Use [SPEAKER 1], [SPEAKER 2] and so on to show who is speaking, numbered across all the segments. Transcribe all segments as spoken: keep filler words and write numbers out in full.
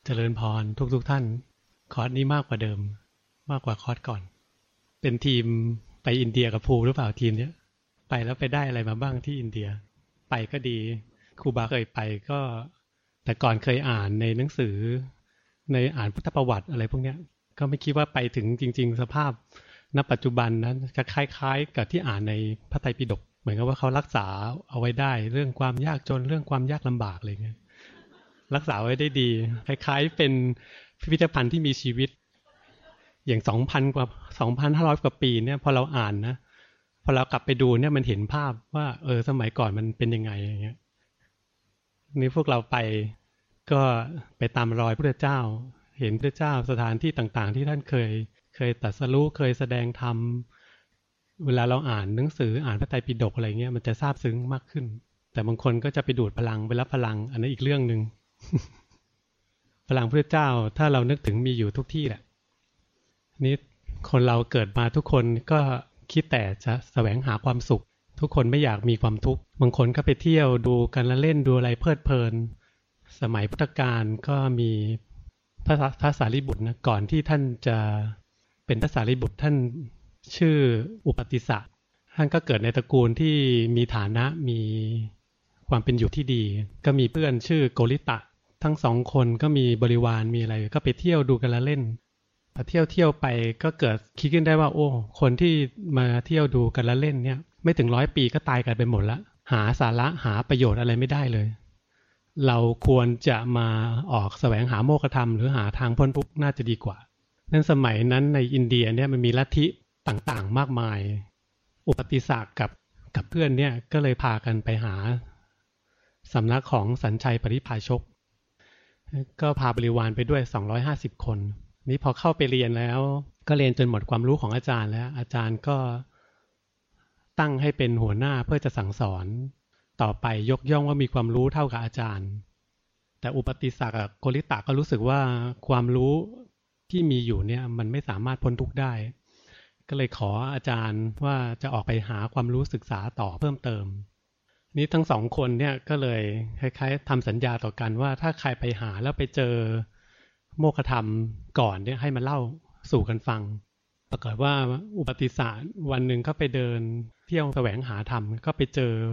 [SPEAKER 1] เจริญพรทุกทุกท่านคอร์สนี้มากกว่าเดิมมากกว่าคอร์สก่อนเป็นทีมไปอินเดียกับภูหรือเปล่าทีมเนี้ยไปแล้วไปได้อะไรมาบ้างที่อินเดียไปก็ดีครูบาเคยไปก็แต่ก่อนเคยอ่านในหนังสือในอ่านพุทธประวัติอะไรพวกเนี้ยก็ไม่คิดว่าไปถึงจริงๆสภาพณปัจจุบันนั้นจะคล้ายๆกับที่อ่านในพระไตรปิฎกเหมือนกับว่าเขารักษาเอาไว้ได้เรื่องความยากจนเรื่องความยากลำบากอะไรเงี้ยรักษาไว้ได้ดีคล้ายๆเป็นพิพิธภัณฑ์ที่มีชีวิตอย่างสองพันกว่าสองพันห้าร้อยกว่าปีเนี่ยพอเราอ่านนะพอเรากลับไปดูเนี่ยมันเห็นภาพว่าเออสมัยก่อนมันเป็นยังไงอย่างเงี้ยนี่พวกเราไปก็ไปตามรอยพระเจ้าเห็นพระเจ้าสถานที่ต่างๆที่ท่านเคยเคยตรัสรู้เคยแสดงธรรมเวลาเราอ่านหนังสืออ่านพระไตรปิฎกอะไรเงี้ยมันจะซาบซึ้งมากขึ้นแต่บางคนก็จะไปดูดพลังไปรับพลังอันนั้นอีกเรื่องนึง พลังพระเจ้าถ้าเรานึกถึงมีอยู่ทุกที่แหละนี่คนเราเกิดมาทุกคนก็คิดแต่จะแสวงหาความสุขทุกคนไม่อยากมีความทุกข์บางคนก็ไปเที่ยวดูกันละเล่นดูอะไรเพลิดเพลินสมัยพุทธกาลก็มีพระพระสารีบุตรนะก่อนที่ท่านจะเป็นพระสารีบุตรท่านชื่ออุปติสสะท่านก็เกิดในตระกูลที่มีฐานะมีความเป็นอยู่ที่ดีก็มีเพื่อนชื่อโกริตะทั้งสองคนก็มีบริวารมีอะไรก็ไปเที่ยวดูกันละเล่นพอเที่ยวเที่ยวไปก็เกิดคิดขึ้นได้ว่าโอ้คนที่มาเที่ยวดูกันละเล่นเนี่ยไม่ถึงร้อยปีก็ตายกันไปหมดละหาสาระหาประโยชน์อะไรไม่ได้เลยเราควรจะมาออกแสวงหาโมฆะธรรมหรือหาทางพ้นทุกข์น่าจะดีกว่านั้นสมัยนั้นในอินเดียเนี่ยมันมีลัทธิต่างๆมากมายอุปติสสะกับกับเพื่อนเนี่ยก็เลยพากันไปหาสำนักของสัญชัยปริพาชกก็พาบริวารไปด้วยสองร้อยห้าสิบคนนี่พอเข้าไปเรียนแล้วก็เรียนจนหมดความรู้ของอาจารย์แล้วอาจารย์ก็ตั้งให้เป็นหัวหน้าเพื่อจะสั่งสอนต่อไปยกย่องว่ามีความรู้เท่ากับอาจารย์แต่อุปติสสะกับโกริตะก็รู้สึกว่าความรู้ที่มีอยู่เนี่ยมันไม่สามารถพ้นทุกข์ได้ก็เลยขออาจารย์ว่าจะออกไปหาความรู้ศึกษาต่อเพิ่มเติมนี่ทั้งสองคนเนี่ยก็เลยคล้ายๆทำสัญญาต่อกันว่าถ้าใครไปหาแล้วไปเจอโมฆะธรรมก่อนเนี่ยให้มาเล่าสู่กันฟังปรากฏว่าอุปติสสะวันหนึ่งก็ไปเดินเที่ยวแสวงหาธรรมก็ไปเจอ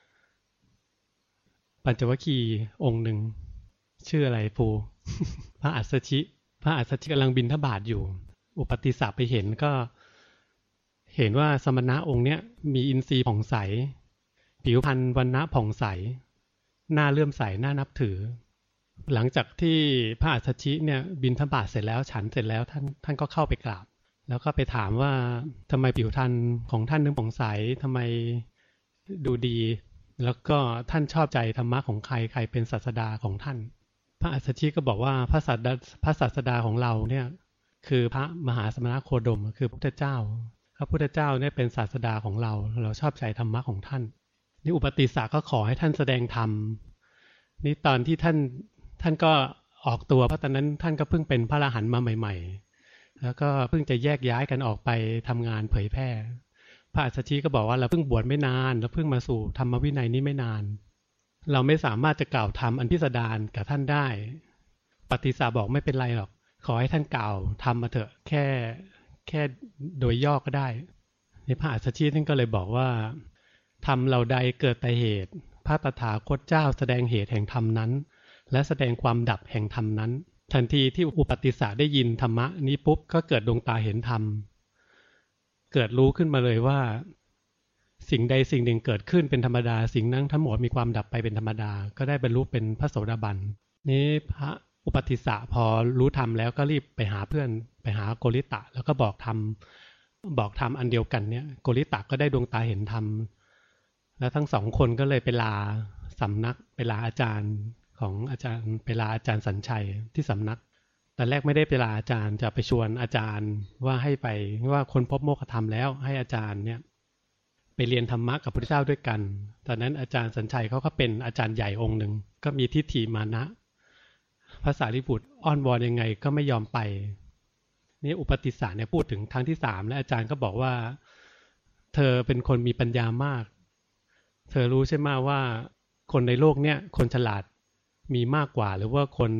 [SPEAKER 1] ปัญจวัคคีย์องค์หนึ่งชื่ออะไรภู พระอัสสชิพระอัสสชิกำลังบิณฑบาตอยู่อุปติสสะไปเห็นก็เห็นว่าสมณะองค์เนี้ยมีอินทรีย์ผ่องใสผิวพรรณวรรณะผ่องใสหน้าเลื่อมใสหน้านับถือหลังจากที่พระอัสสชิเนี่ยบิณฑบาตเสร็จแล้วฉันเสร็จแล้วท่านท่านก็เข้าไปกราบแล้วก็ไปถามว่าทำไมผิวพรรณของท่านถึงผ่องใสทำไมดูดีแล้วก็ท่านชอบใจธรรมะของใครใครเป็นศาสดาของท่านพระอัสสชิก็บอกว่าพระศาสดาพระศาสดาของเราเนี่ยคือพระมหาสมณโคดมคือพระพุทธเจ้าพระพุทธเจ้าเนี่ยเป็นศาสดาของเราเราชอบใจธรรมะของท่านนี่อุปติสสะก็ขอให้ท่านแสดงธรรมนี่ตอนที่ท่านท่านก็ออกตัวเพราะตอนนั้นท่านก็เพิ่งเป็นพระอรหันต์มาใหม่ๆแล้วก็เพิ่งจะแยกย้ายกันออกไปทำงานเผยแพร่พระอัสสชิก็บอกว่าเราเพิ่งบวชไม่นานเราเพิ่งมาสู่ธรรมวินัยนี้ไม่นานเราไม่สามารถจะกล่าวธรรมอันพิสดารกับท่านได้ปฏิสสะบอกไม่เป็นไรหรอกขอให้ท่านกล่าวธรรมมาเถอะแค่แค่โดยย่อก็ได้ในพระอัสสชิท่านก็เลยบอกว่าธรรมเหล่าใดเกิดแต่เหตุพระตถาคตเจ้าแสดงเหตุแห่งธรรมนั้นและแสดงความดับแห่งธรรมนั้นทันทีที่อุปติสสะได้ยินธรรมะนี้ปุ๊บก็เกิดดวงตาเห็นธรรมเกิดรู้ขึ้นมาเลยว่าสิ่งใดสิ่งหนึ่งเกิดขึ้นเป็นธรรมดาสิ่งนั้นทั้งหมดมีความดับไปเป็นธรรมดาก็ได้บรรลุเป็นพระโสดาบันนี้พระอุปติสสะพอรู้ธรรมแล้วก็รีบไปหาเพื่อนไปหาโกริตะแล้วก็บอกธรรมบอกธรรมอันเดียวกันเนี่ยโกริตะก็ได้ดวงตาเห็นธรรมแล้วทั้งสองคนก็เลยไปลาสำนักไปลาอาจารย์ของอาจารย์ไปลาอาจารย์สัญชัยที่สำนักแต่แรกไม่ได้ไปลาอาจารย์จะไปชวนอาจารย์ว่าให้ไปว่าคนพบโมฆะธรรมแล้วให้อาจารย์เนี่ยไปเรียนธรรมะกับพระพุทธเจ้าด้วยกันตอนนั้นอาจารย์สัญชัยเขาก็เป็นอาจารย์ใหญ่องค์หนึ่งก็มีทิฏฐิมานะพระสารีบุตรอ้อนวอนยังไงก็ไม่ยอมไปนี่อุปติสสะเนี่ยพูดถึงครั้งที่สามและอาจารย์ก็บอกว่าเธอเป็นคนมีปัญญามากเธอรู้ใช่ไหมว่าคนในโลกเนี่ยคนฉลาดมีมากกว่าหรือว่าคน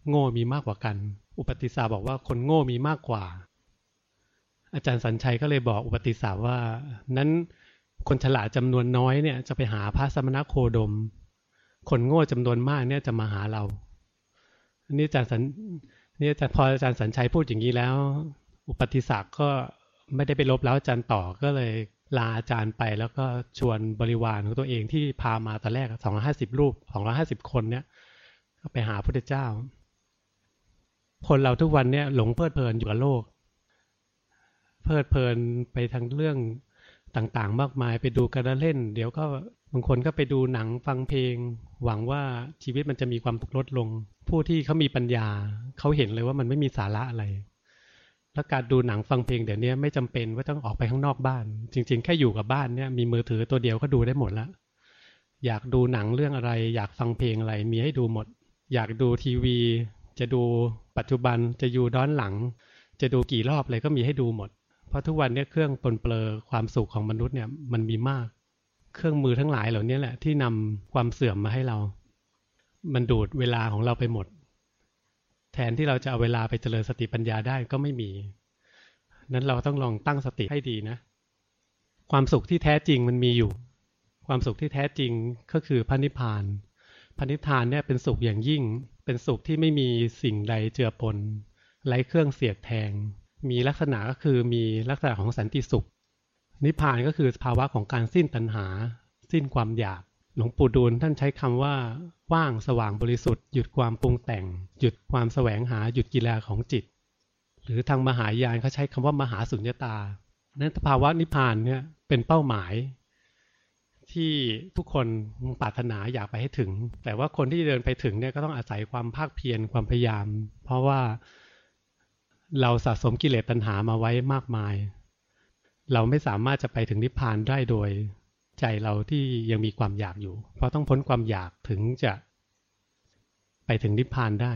[SPEAKER 1] โง่มีมากกว่ากันอุปติสสะบอกว่าคนโง่มีมากกว่าอาจารย์สัญชัยก็เลยบอกอุปติสสะว่านั้นคนฉลาดจำนวนน้อยเนี่ยจะไปหาพระสมณโคดมคนโง่จำนวนมากเนี่ยจะมาหาเราอันนี้อาจารย์สันนี่อาจารย์พออาจารย์สัญชัยพูดอย่างนี้แล้วอุปติสสะก็ไม่ได้ไปลบแล้วอาจารย์ต่อก็เลยลาอาจารย์ไปแล้วก็ชวนบริวารของตัวเองที่พามาตอนแรกสองร้อยห้าสิบรูปสองร้อยห้าสิบคนเนี่ยก็ไปหาพระพุทธเจ้าคนเราทุกวันเนี่ยหลงเพลิดเพลินอยู่กับโลกเพลิดเพลินไปทางเรื่องต่างๆมากมายไปดูการเล่นเดี๋ยวก็บางคนก็ไปดูหนังฟังเพลงหวังว่าชีวิตมันจะมีความทุกข์ลดลงผู้ที่เขามีปัญญาเขาเห็นเลยว่ามันไม่มีสาระอะไรแล้วการดูหนังฟังเพลงเดี๋ยวนี้ไม่จำเป็นว่าต้องออกไปข้างนอกบ้านจริงๆแค่อยู่กับบ้านเนี่ยมีมือถือตัวเดียวก็ดูได้หมดแล้วอยากดูหนังเรื่องอะไรอยากฟังเพลงอะไรมีให้ดูหมดอยากดูทีวีจะดูปัจจุบันจะอยู่ย้อนหลังจะดูกี่รอบเลยก็มีให้ดูหมดเพราะทุกวันนี้เครื่องปลนเปลือความสุขของมนุษย์เนี่ยมันมีมากเครื่องมือทั้งหลายเหล่านี้แหละที่นำความเสื่อมมาให้เรามันดูดเวลาของเราไปหมดแทนที่เราจะเอาเวลาไปเจริญสติปัญญาได้ก็ไม่มีนั้นเราต้องลองตั้งสติให้ดีนะความสุขที่แท้จริงมันมีอยู่ความสุขที่แท้จริงก็คือพระนิพพานพระนิพพานเนี่ยเป็นสุขอย่างยิ่งเป็นสุขที่ไม่มีสิ่งใดเจือปนไร้เครื่องเสียดแทงมีลักษณะก็คือมีลักษณะของสันติสุขนิพพานก็คือภาวะของการสิ้นตัณหาสิ้นความอยากหลวงปู่ดูลท่านใช้คำว่าว่างสว่างบริสุทธิ์หยุดความปรุงแต่งหยุดความแสวงหาหยุดกิเลสของจิตหรือทางมหายานเขาใช้คำว่ามหาสุญญตานั้นภาวะนิพพานเนี่ยเป็นเป้าหมายที่ทุกคนปรารถนาอยากไปให้ถึงแต่ว่าคนที่เดินไปถึงเนี่ยก็ต้องอาศัยความภาคเพียรความพยายามเพราะว่าเราสะสมกิเลสตัณหามาไว้มากมายเราไม่สามารถจะไปถึงนิพพานได้โดยใจเราที่ยังมีความอยากอยู่เพราะต้องพ้นความอยากถึงจะไปถึงนิพพานได้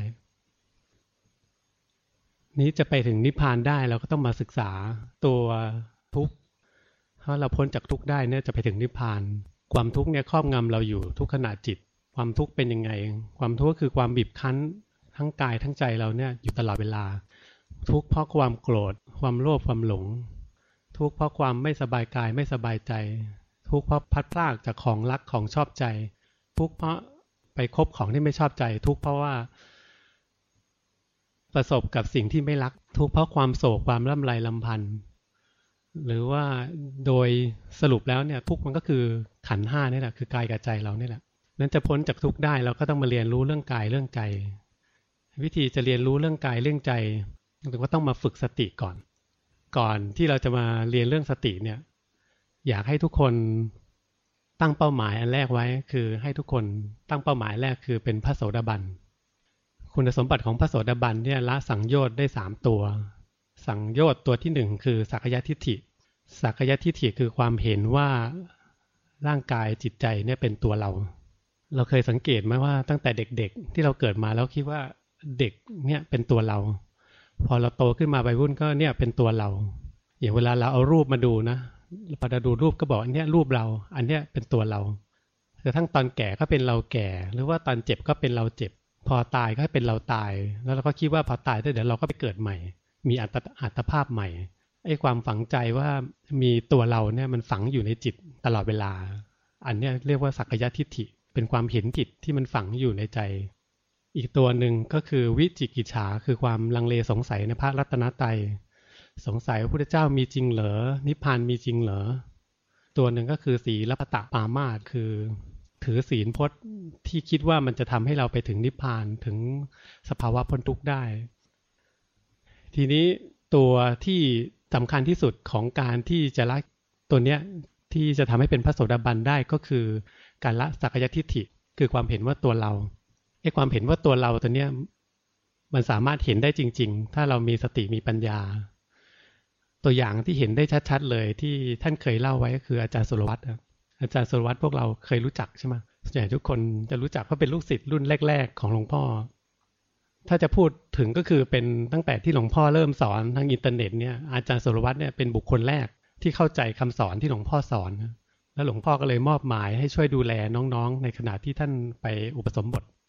[SPEAKER 1] นี้จะไปถึงนิพพานได้เราก็ต้องมาศึกษาตัวทุกข์เพราะเราพ้นจากทุกข์ได้เนี่ยจะไปถึงนิพพานความทุกข์เนี่ยครอบงำเราอยู่ทุกขณะจิตความทุกข์เป็นยังไงความทุกข์คือความบีบคั้นทั้งกายทั้งใจเราเนี่ยอยู่ตลอดเวลาทุกข์เพราะความโกรธความโลภความหลงทุกข์เพราะความไม่สบายกายไม่สบายใจทุกข์เพราะพัดพรากจากของรักของชอบใจทุกข์เพราะไปคบของที่ไม่ชอบใจทุกข์เพราะว่าประสบกับสิ่งที่ไม่รักทุกข์เพราะความโศกความร่ำไรรำพันหรือว่าโดยสรุปแล้วเนี่ยทุกข์มันก็คือขันธ์ห้านี่แหละคือกายกับใจเรานี่แหละนั้นจะพ้นจากทุกข์ได้เราก็ต้องมาเรียนรู้เรื่องกายเรื่องใจวิธีจะเรียนรู้เรื่องกายเรื่องใจเราก็ต้องมาฝึกสติก่อนก่อนที่เราจะมาเรียนเรื่องสติเนี่ยอยากให้ทุกคนตั้งเป้าหมายอันแรกไว้คือให้ทุกคนตั้งเป้าหมายแรกคือเป็นพระโสดาบันคุณสมบัติของพระโสดาบันเนี่ยละสังโยชน์ได้สามตัวสังโยชน์ตัวที่หนึ่งคือสักกายทิฏฐิสักกายทิฏฐิคือความเห็นว่าร่างกายจิตใจเนี่ยเป็นตัวเราเราเคยสังเกตไหมว่าตั้งแต่เด็กๆที่เราเกิดมาแล้วคิดว่าเด็กเนี่ยเป็นตัวเราพอเราโตขึ้นมาวัยรุ่นก็เนี่ยเป็นตัวเราอย่างเวลาเราเอารูปมาดูนะพอเราดูรูปก็บอกอันเนี้ยรูปเราอันเนี้ยเป็นตัวเรากระทั่งตอนแก่ก็เป็นเราแก่หรือว่าตอนเจ็บก็เป็นเราเจ็บพอตายก็เป็นเราตายแล้วเราก็คิดว่าพอตายเดี๋ยวเราก็ไปเกิดใหม่มีอัตอัตภาพใหม่ไอ้ความฝังใจว่ามีตัวเราเนี่ยมันฝังอยู่ในจิตตลอดเวลาอันเนี้ยเรียกว่าสักกายทิฏฐิเป็นความเห็นผิดที่มันฝังอยู่ในใจอีกตัวหนึ่งก็คือวิจิกิจฉาคือความลังเลสงสัยในพระรัตนตรัยสงสัยว่าพระพุทธเจ้ามีจริงเหรอนิพพานมีจริงเหรอตัวหนึ่งก็คือศีลปตปามาสคือถือศีลพจน์ที่คิดว่ามันจะทำให้เราไปถึงนิพพานถึงสภาวะพ้นทุกข์ได้ทีนี้ตัวที่สำคัญที่สุดของการที่จะละตัวเนี้ยที่จะทำให้เป็นพระโสดาบันได้ก็คือการละสักกายทิฏฐิคือความเห็นว่าตัวเราไอ้ความเห็นว่าตัวเราตัวเนี้ยมันสามารถเห็นได้จริงๆถ้าเรามีสติมีปัญญาตัวอย่างที่เห็นได้ชัดๆเลยที่ท่านเคยเล่าไว้ก็คืออาจารย์สุรวัตรอาจารย์สุรวัตรพวกเราเคยรู้จักใช่ไหมส่วนใหญ่ทุกคนจะรู้จักเพราะเป็นลูกศิษย์รุ่นแรกๆของหลวงพ่อถ้าจะพูดถึงก็คือเป็นตั้งแต่ที่หลวงพ่อเริ่มสอนทางอินเทอร์เน็ตเนี่ยอาจารย์สุรวัตรเนี่ยเป็นบุคคลแรกที่เข้าใจคำสอนที่หลวงพ่อสอนแล้วหลวงพ่อก็เลยมอบหมายให้ช่วยดูแลน้องๆในขณะที่ท่านไปอุปสมบท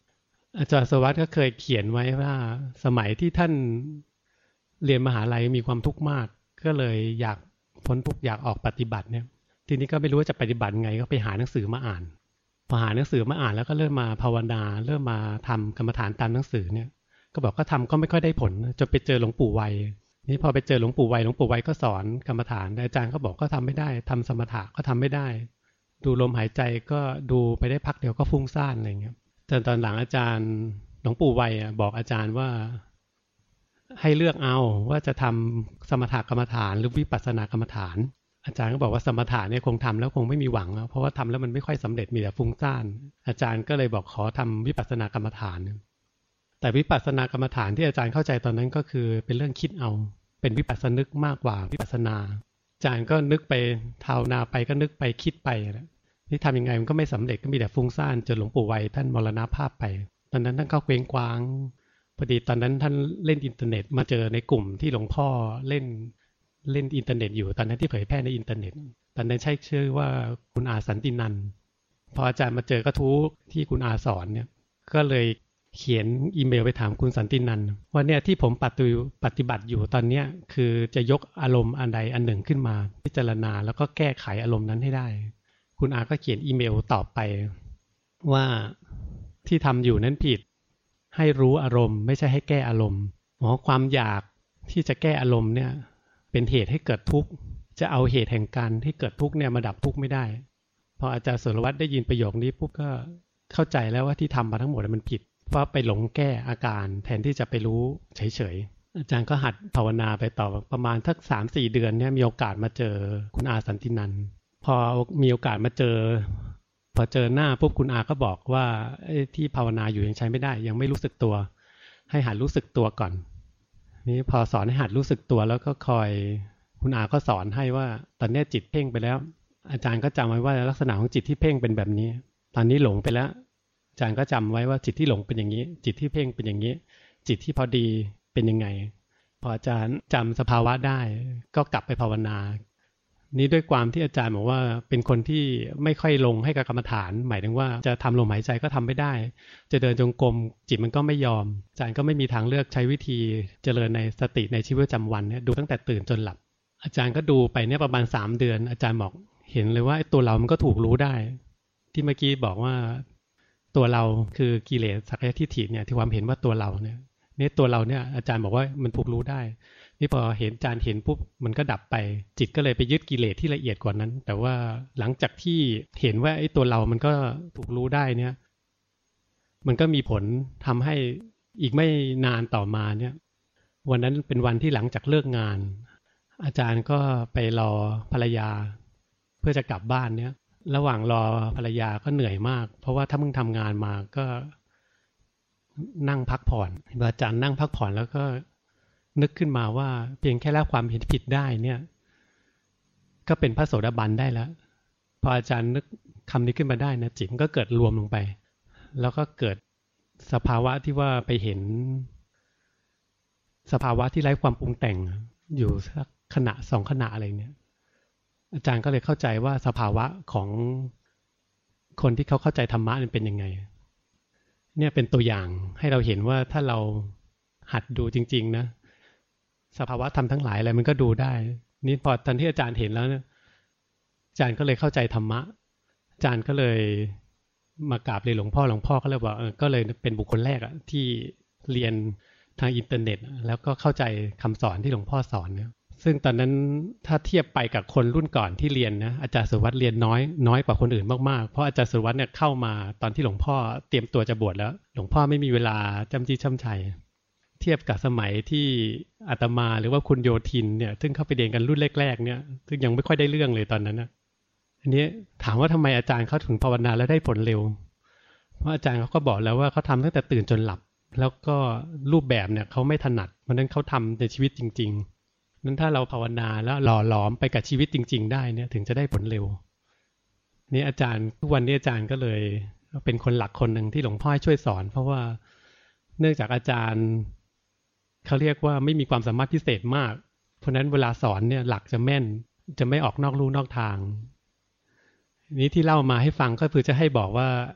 [SPEAKER 1] อาจารย์สวัสดิ์ก็เคยเขียนไว้ว่าสมัยที่ท่านเรียนมหาลัยมีความทุกข์มากก็เลยอยากพ้นทุกข์อยากออกปฏิบัติเนี่ยทีนี้ก็ไม่รู้ว่าจะปฏิบัติไงก็ไปหาหนังสือมาอ่านพอหาหนังสือมาอ่านแล้วก็เริ่มมาภาวนาเริ่มมาทำกรรมฐานตามหนังสือเนี่ยก็บอกก็ทำก็ไม่ค่อยได้ผลจนไปเจอหลวงปู่ไวยนี่พอไปเจอหลวงปู่ไวยหลวงปู่ไวยก็สอนกรรมฐานอาจารย์ก็บอกก็ทำไม่ได้ทำสมถะก็ทำไม่ได้ดูลมหายใจก็ดูไปได้พักเดียวก็ฟุ้งซ่านอะไรเงี้ยจนตอนหลังอาจารย์หลวงปู่ไวยบอกอาจารย์ว่าให้เลือกเอาว่าจะทำสมถกรรมฐานหรือวิปัสสนากรรมฐานอาจารย์ก็บอกว่าสมถะเนี่ยคงทำแล้วคงไม่มีหวังเพราะว่าทำแล้วมันไม่ค่อยสำเร็จมีแต่ฟุ้งซ่านอาจารย์ก็เลยบอกขอทำวิปัสสนากรรมฐานแต่วิปัสสนากรรมฐานที่อาจารย์เข้าใจตอนนั้นก็คือเป็นเรื่องคิดเอาเป็นวิปัสสนึกมากกว่าวิปัสสนาอาจารย์ก็นึกไปภาวนาไปก็นึกไปคิดไปนี่ทำยังไงมันก็ไม่สำเร็จก็มีแต่ฟุ้งซ่านจนหลวงปู่ไวยท่านมรณภาพไปตอนนั้นท่านก็เคว้งคว้างพอดีตอนนั้นท่านเล่นอินเทอร์เน็ตมาเจอในกลุ่มที่หลวงพ่อเล่นเล่นอินเทอร์เน็ตอยู่ตอนนั้นที่เผยแพร่ในอินเทอร์เน็ตตอนนั้นใช้ชื่อว่าคุณอาสันตินันท์พออาจารย์มาเจอกระทู้ที่คุณอาสอนเนี่ยก็เลยเขียนอีเมลไปถามคุณสันตินันท์ว่าเนี่ยที่ผมปฏิบัติอยู่ตอนนี้คือจะยกอารมณ์อันใดอันหนึ่งขึ้นมาพิจารณาแล้วก็แก้ไขอารมณ์นั้นให้ได้คุณอาก็เขียนอีเมลตอบไปว่าที่ทำอยู่นั้นผิดให้รู้อารมณ์ไม่ใช่ให้แก้อารมณ์อ๋อความอยากที่จะแก้อารมณ์เนี่ยเป็นเหตุให้เกิดทุกข์จะเอาเหตุแห่งการที่เกิดทุกข์เนี่ยมาดับทุกข์ไม่ได้พออาจารย์สุรวัตรได้ยินประโยคนี้ปุ๊บก็เข้าใจแล้วว่าที่ทำมาทั้งหมดมันผิดเพราะไปหลงแก้อาการแทนที่จะไปรู้เฉยๆอาจารย์ก็หัดภาวนาไปต่อประมาณสัก สามสี่ เดือนเนี่ยมีโอกาสมาเจอคุณอาสันตินันท์พอมีโอกาสมาเจอพอเจอหน้าปุ๊บคุณอาก็บอกว่าที่ภาวนาอยู่ยังใช้ไม่ได้ยังไม่รู้สึกตัวให้หัดรู้สึกตัวก่อนนี่พอสอนให้หัดรู้สึกตัวแล้วก็คอยคุณอาก็สอนให้ว่าตอนนี้จิตเพ่งไปแล้วอาจารย์ก็จำไว้ว่าลักษณะของจิตที่เพ่งเป็นแบบนี้ตอนนี้หลงไปแล้วอาจารย์ก็จำไว้ว่าจิตที่หลงเป็นอย่างนี้จิตที่เพ่งเป็นอย่างนี้จิตที่พอดีเป็นยังไงพออาจารย์จำสภาวะได้ก็กลับไปภาวนานี้ด้วยความที่อาจารย์บอกว่าเป็นคนที่ไม่ค่อยลงให้กับกรรมฐานหมายถึงว่าจะทำลมหายใจก็ทำไม่ได้จะเดินจงกรมจิตมันก็ไม่ยอมอาจารย์ก็ไม่มีทางเลือกใช้วิธีเจริญในสติในชีวิตประจำวันเนี่ยดูตั้งแต่ตื่นจนหลับอาจารย์ก็ดูไปเนี่ยประมาณสามเดือนอาจารย์บอกเห็นเลยว่าตัวเรามันก็ถูกรู้ได้ที่เมื่อกี้บอกว่าตัวเราคือกิเลสสักยทิฏฐิเนี่ยที่ความเห็นว่าตัวเราเนี่ยนี่ตัวเราเนี่ยอาจารย์บอกว่ามันถูกรู้ได้นี่พอเห็นอาจารย์เห็นปุ๊บมันก็ดับไปจิตก็เลยไปยึดกิเลสที่ละเอียดกว่านั้นแต่ว่าหลังจากที่เห็นว่าไอ้ตัวเรามันก็ถูกรู้ได้เนี่ยมันก็มีผลทำให้อีกไม่นานต่อมาเนี่ยวันนั้นเป็นวันที่หลังจากเลิกงานอาจารย์ก็ไปรอภรรยาเพื่อจะกลับบ้านเนี่ยระหว่างรอภรรยาก็เหนื่อยมากเพราะว่าถ้ามึงทำงานมาก็นั่งพักผ่อนอาจารย์นั่งพักผ่อนแล้วก็นึกขึ้นมาว่าเพียงแค่ละความเห็นผิดได้เนี่ยก็เป็นพระโสดาบันได้แล้วพออาจารย์นึกคำนี้ขึ้นมาได้นะจิตก็เกิดรวมลงไปแล้วก็เกิดสภาวะที่ว่าไปเห็นสภาวะที่ไร้ความปรุงแต่งอยู่สักขณะสองขณะอะไรเนี่ยอาจารย์ก็เลยเข้าใจว่าสภาวะของคนที่เขาเข้าใจธรรมะมันเป็นยังไงเนี่ยเป็นตัวอย่างให้เราเห็นว่าถ้าเราหัดดูจริงๆนะสภาวะธรรมทั้งหลายอะไรมันก็ดูได้นี่พอตอนที่อาจารย์เห็นแล้วเนี่ยอาจารย์ก็เลยเข้าใจธรรมะอาจารย์ก็เลยมากราบเรียนหลวงพ่อหลวงพ่อก็เลยบอกเออก็เลยเป็นบุคคลแรกอะที่เรียนทางอินเทอร์เน็ตแล้วก็เข้าใจคำสอนที่หลวงพ่อสอนเนี่ยซึ่งตอนนั้นถ้าเทียบไปกับคนรุ่นก่อนที่เรียนนะอาจารย์สุวัตรเรียนน้อยน้อยกว่าคนอื่นมากๆเพราะอาจารย์สุวัตรเนี่ยเข้ามาตอนที่หลวงพ่อเตรียมตัวจะบวชแล้วหลวงพ่อไม่มีเวลาจำจี้จำชัยเทียบกับสมัยที่อาตมาหรือว่าคุณโยธินเนี่ยซึ่งเข้าไปเรียนกันรุ่นแรกๆเนี่ยซึ่งยังไม่ค่อยได้เรื่องเลยตอนนั้นนะอันนี้ถามว่าทำไมอาจารย์เขาถึงภาวนาแล้วได้ผลเร็วเพราะอาจารย์เขาก็บอกแล้วว่าเขาทำตั้งแต่ตื่นจนหลับแล้วก็รูปแบบเนี่ยเขาไม่ถนัดเพราะนั้นเขาทำในชีวิตจริงๆนั้นถ้าเราภาวนาแล้วหล่อหลอมไปกับชีวิตจริงๆได้เนี่ยถึงจะได้ผลเร็วนี่อาจารย์ทุกวันนี้อาจารย์ก็เลยเป็นคนหลักคนหนึ่งที่หลวงพ่อช่วยสอนเพราะว่าเนื่องจากอาจารย์เขาเรียกว่าไม่มีความสามารถพิเศษมากเพราะนั้นเวลาสอนเนี่ยหลักจะแม่นจะไม่ออกนอกลู่นอกทางนี้ที่เล่ามาให้ฟังก็คือจะให้บอกว่าท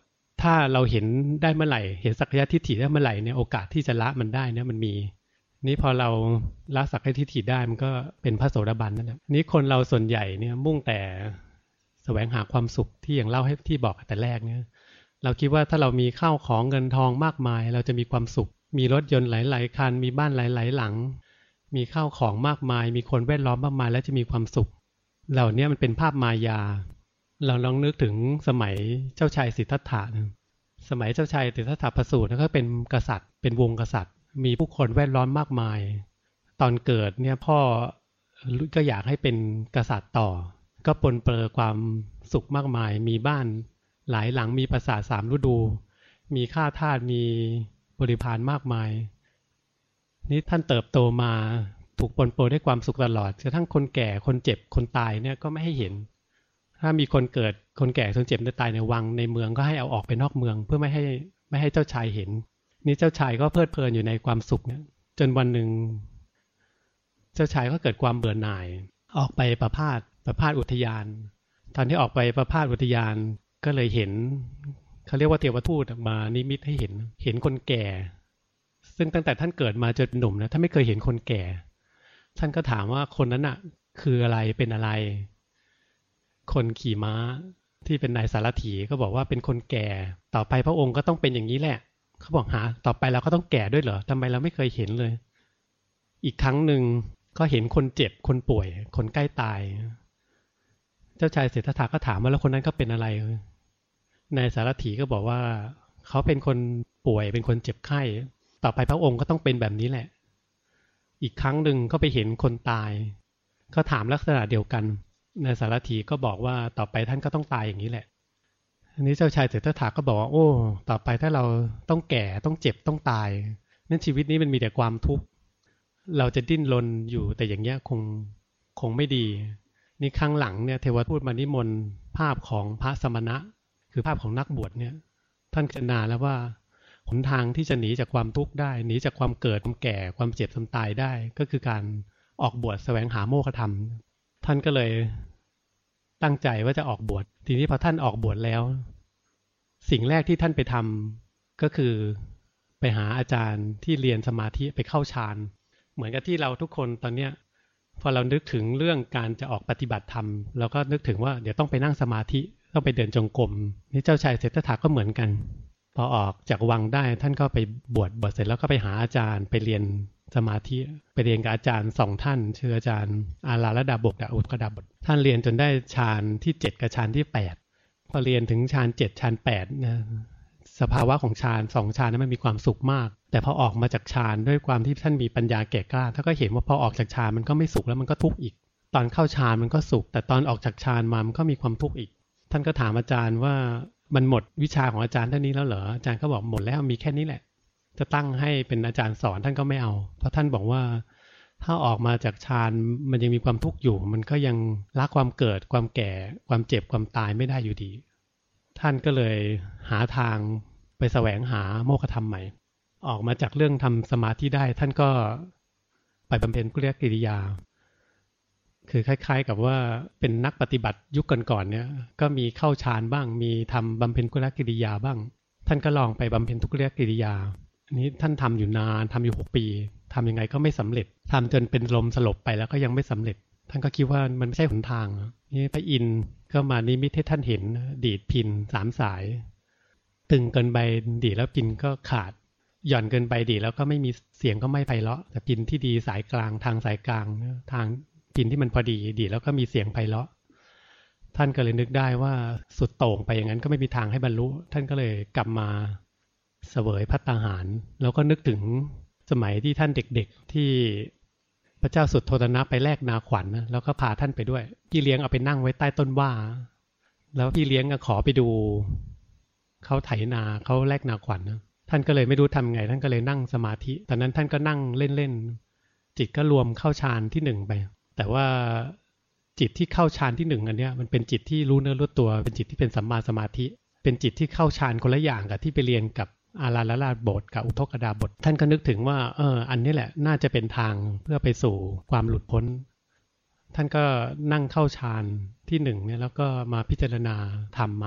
[SPEAKER 1] ถ้าเราเห็นได้เมื่อไหร่เห็นสักยะทิฏฐิได้เมื่อไหร่เนี่ยโอกาสที่จะละมันได้เนี่ยมันมีนี่พอเราละสักยะทิฏฐิได้มันก็เป็นพระโสดาบันนั่นแหละนี่คนเราส่วนใหญ่เนี่ยมุ่งแต่แสวงหาความสุขที่อย่างเล่าให้ที่บอกแต่แรกเนี่ยเราคิดว่าถ้าเรามีข้าวของเงินทองมากมายเราจะมีความสุขมีรถยนต์หลายๆคันมีบ้านหลายๆหลังมีข้าวของมากมายมีคนแวดล้อมมากมายแล้วจะมีความสุขเหล่านี้มันเป็นภาพมายาเราลองนึกถึงสมัยเจ้าชายสิทธัตถะนะสมัยเจ้าชายสิทธัตถะประสูติแล้วก็เป็นกษัตริย์เป็นวงกษัตริย์มีผู้คนแวดล้อมมากมายตอนเกิดเนี่ยพ่อก็อยากให้เป็นกษัตริย์ต่อก็ปนเปื้อความสุขมากมายมีบ้านหลายหลังมีปราสาทสามฤดูมีข้าทาสมีบริพารมากมายนี่ท่านเติบโตมาถูกปนเปื้อด้วยความสุขตลอดกระทั่งคนแก่คนเจ็บคนตายเนี่ยก็ไม่ให้เห็นถ้ามีคนเกิดคนแก่คนเจ็บตายในวังในเมืองก็ให้เอาออกไปนอกเมืองเพื่อไม่ให้ไม่ให้เจ้าชายเห็นนี่เจ้าชายก็เพลิดเพลินอยู่ในความสุขเนี่ยจนวันหนึ่งเจ้าชายก็เกิดความเบื่อหน่ายออกไปประพาสประพาสอุทยานตอนที่ออกไปประพาสอุทยานก็เลยเห็นเขาเรียกว่าเทวทูตมานิมิตให้เห็นเห็นคนแก่ซึ่งตั้งแต่ท่านเกิดมาจนหนุ่มนะท่านไม่เคยเห็นคนแก่ท่านก็ถามว่าคนนั้นน่ะคืออะไรเป็นอะไรคนขี่ม้าที่เป็นนายสารถีก็บอกว่าเป็นคนแก่ต่อไปพระองค์ก็ต้องเป็นอย่างนี้แหละเขาบอกหาต่อไปเราก็ต้องแก่ด้วยเหรอทำไมเราไม่เคยเห็นเลยอีกครั้งหนึ่งก็เห็นคนเจ็บคนป่วยคนใกล้ตายเจ้าชายสิทธัตถะก็ถามว่าแล้วคนนั้นก็เป็นอะไรนายสารถีก็บอกว่าเขาเป็นคนป่วยเป็นคนเจ็บไข้ต่อไปพระองค์ก็ต้องเป็นแบบนี้แหละอีกครั้งหนึ่งก็ไปเห็นคนตายก็ถามลักษณะเดียวกันนายสารถีก็บอกว่าต่อไปท่านก็ต้องตายอย่างนี้แหละอันนี้เจ้าชายสิทธัตถะก็บอกว่าโอ้ต่อไปถ้าเราต้องแก่ต้องเจ็บต้องตายนั่นชีวิตนี้มันมีแต่ความทุกข์เราจะดิ้นรนอยู่แต่อย่างเงี้ยคงคงไม่ดีนี่ครั้งหลังเนี่ยเทวทูตมานิมนต์ภาพของพระสมณะคือภาพของนักบวชเนี่ยท่านพิจารณาแล้วว่าหนทางที่จะหนีจากความทุกข์ได้หนีจากความเกิดความแก่ความเจ็บความตายได้ก็คือการออกบวชแสวงหาโมฆะธรรมท่านก็เลยตั้งใจว่าจะออกบวชทีนี้พอท่านออกบวชแล้วสิ่งแรกที่ท่านไปทำก็คือไปหาอาจารย์ที่เรียนสมาธิไปเข้าฌานเหมือนกับที่เราทุกคนตอนเนี้ยพอเรานึกถึงเรื่องการจะออกปฏิบัติธรรมเราก็นึกถึงว่าเดี๋ยวต้องไปนั่งสมาธิต้องไปเดินจงกรมนี่เจ้าชายสิทธัตถะก็เหมือนกันพอออกจากวังได้ท่านก็ไปบวชบวชเสร็จแล้วก็ไปหาอาจารย์ไปเรียนสมาธิไปเรียนกับอาจารย์สองท่านชื่ออาจารย์อาราลดาบกกับอุทกดาบทท่านเรียนจนได้ฌานที่เจ็ดกับฌานที่แปดพอเรียนถึงฌานเจ็ดฌานแปดนะสภาวะของฌานสองฌานนั้นมันมีความสุขมากแต่พอออกมาจากฌานด้วยความที่ท่านมีปัญญาแก่กล้าท่านก็เห็นว่าพอออกจากฌานมันก็ไม่สุขแล้วมันก็ทุกข์อีกตอนเข้าฌานมันก็สุขแต่ตอนออกจากฌานมามันก็มีความทุกข์อีกท่านก็ถามอาจารย์ว่ามันหมดวิชาของอาจารย์เท่านี้แล้วเหรออาจารย์ก็บอกหมดแล้วมีแค่นี้แหละจะตั้งให้เป็นอาจารย์สอนท่านก็ไม่เอาเพราะท่านบอกว่าถ้าออกมาจากฌานมันยังมีความทุกข์อยู่มันก็ยังละความเกิดความแก่ความเจ็บความตายไม่ได้อยู่ดีท่านก็เลยหาทางไปแสวงหาโมฆะธรรมใหม่ออกมาจากเรื่องทำสมาธิได้ท่านก็ไปบำเพ็ญกุศลกิริยาคือคล้ายๆกับว่าเป็นนักปฏิบัติยุคก่อนๆเนี่ยก็มีเข้าฌานบ้างมีทำบำเพ็ญกุศลกิริยาบ้างท่านก็ลองไปบำเพ็ญทุกขกิริยาอันนี้ท่านทำอยู่นานทำอยู่หกปีทำยังไงก็ไม่สำเร็จทำจนเป็นลมสลบไปแล้วก็ยังไม่สำเร็จท่านก็คิดว่ามันไม่ใช่หนทางนี่พระอินทร์ก็มานิมิตให้ท่านเห็นดีดพินสามสายตึงเกินไปดีดแล้วพินก็ขาดหย่อนเกินไปดีดแล้วก็ไม่มีเสียงก็ไม่ไพเราะแต่พินที่ดีสายกลางทางสายกลางทางพินที่มันพอดีดีแล้วก็มีเสียงไพเราะท่านก็เลยนึกได้ว่าสุดโต่งไปอย่างนั้นก็ไม่มีทางให้บรรลุท่านก็เลยกลับมาเสวยภัตตาหารแล้วก็นึกถึงสมัยที่ท่านเด็กๆที่พระเจ้าสุดโททนะไปแลกนาขวัญ นะแล้วก็พาท่านไปด้วยพี่เลี้ยงเอาไปนั่งไว้ใต้ต้นว่าแล้วพี่เลี้ยงก็ขอไปดูเขาไถนาเขาแลกนาขวัญนะท่านก็เลยไม่รู้ทำไงท่านก็เลยนั่งสมาธิตอนนั้นท่านก็นั่งเล่นๆจิตก็รวมเข้าฌานที่หนึ่งไปแต่ว่าจิตที่เข้าฌานที่หนึ่งอันเนี้ยมันเป็นจิตที่รู้เนื้อรู้ตัวเป็นจิตที่เป็นสัมมาสมาธิเป็นจิตที่เข้าฌานคนละอย่างกับที่ไปเรียนกับอาราลลาบทกับอุทกดาบทท่านก็นึกถึงว่าเอออันนี้แหละน่าจะเป็นทางเพื่อไปสู่ความหลุดพ้นท่านก็นั่งเข้าฌานที่หนึ่งเนี่ยแล้วก็มาพิจารณาธรรมะ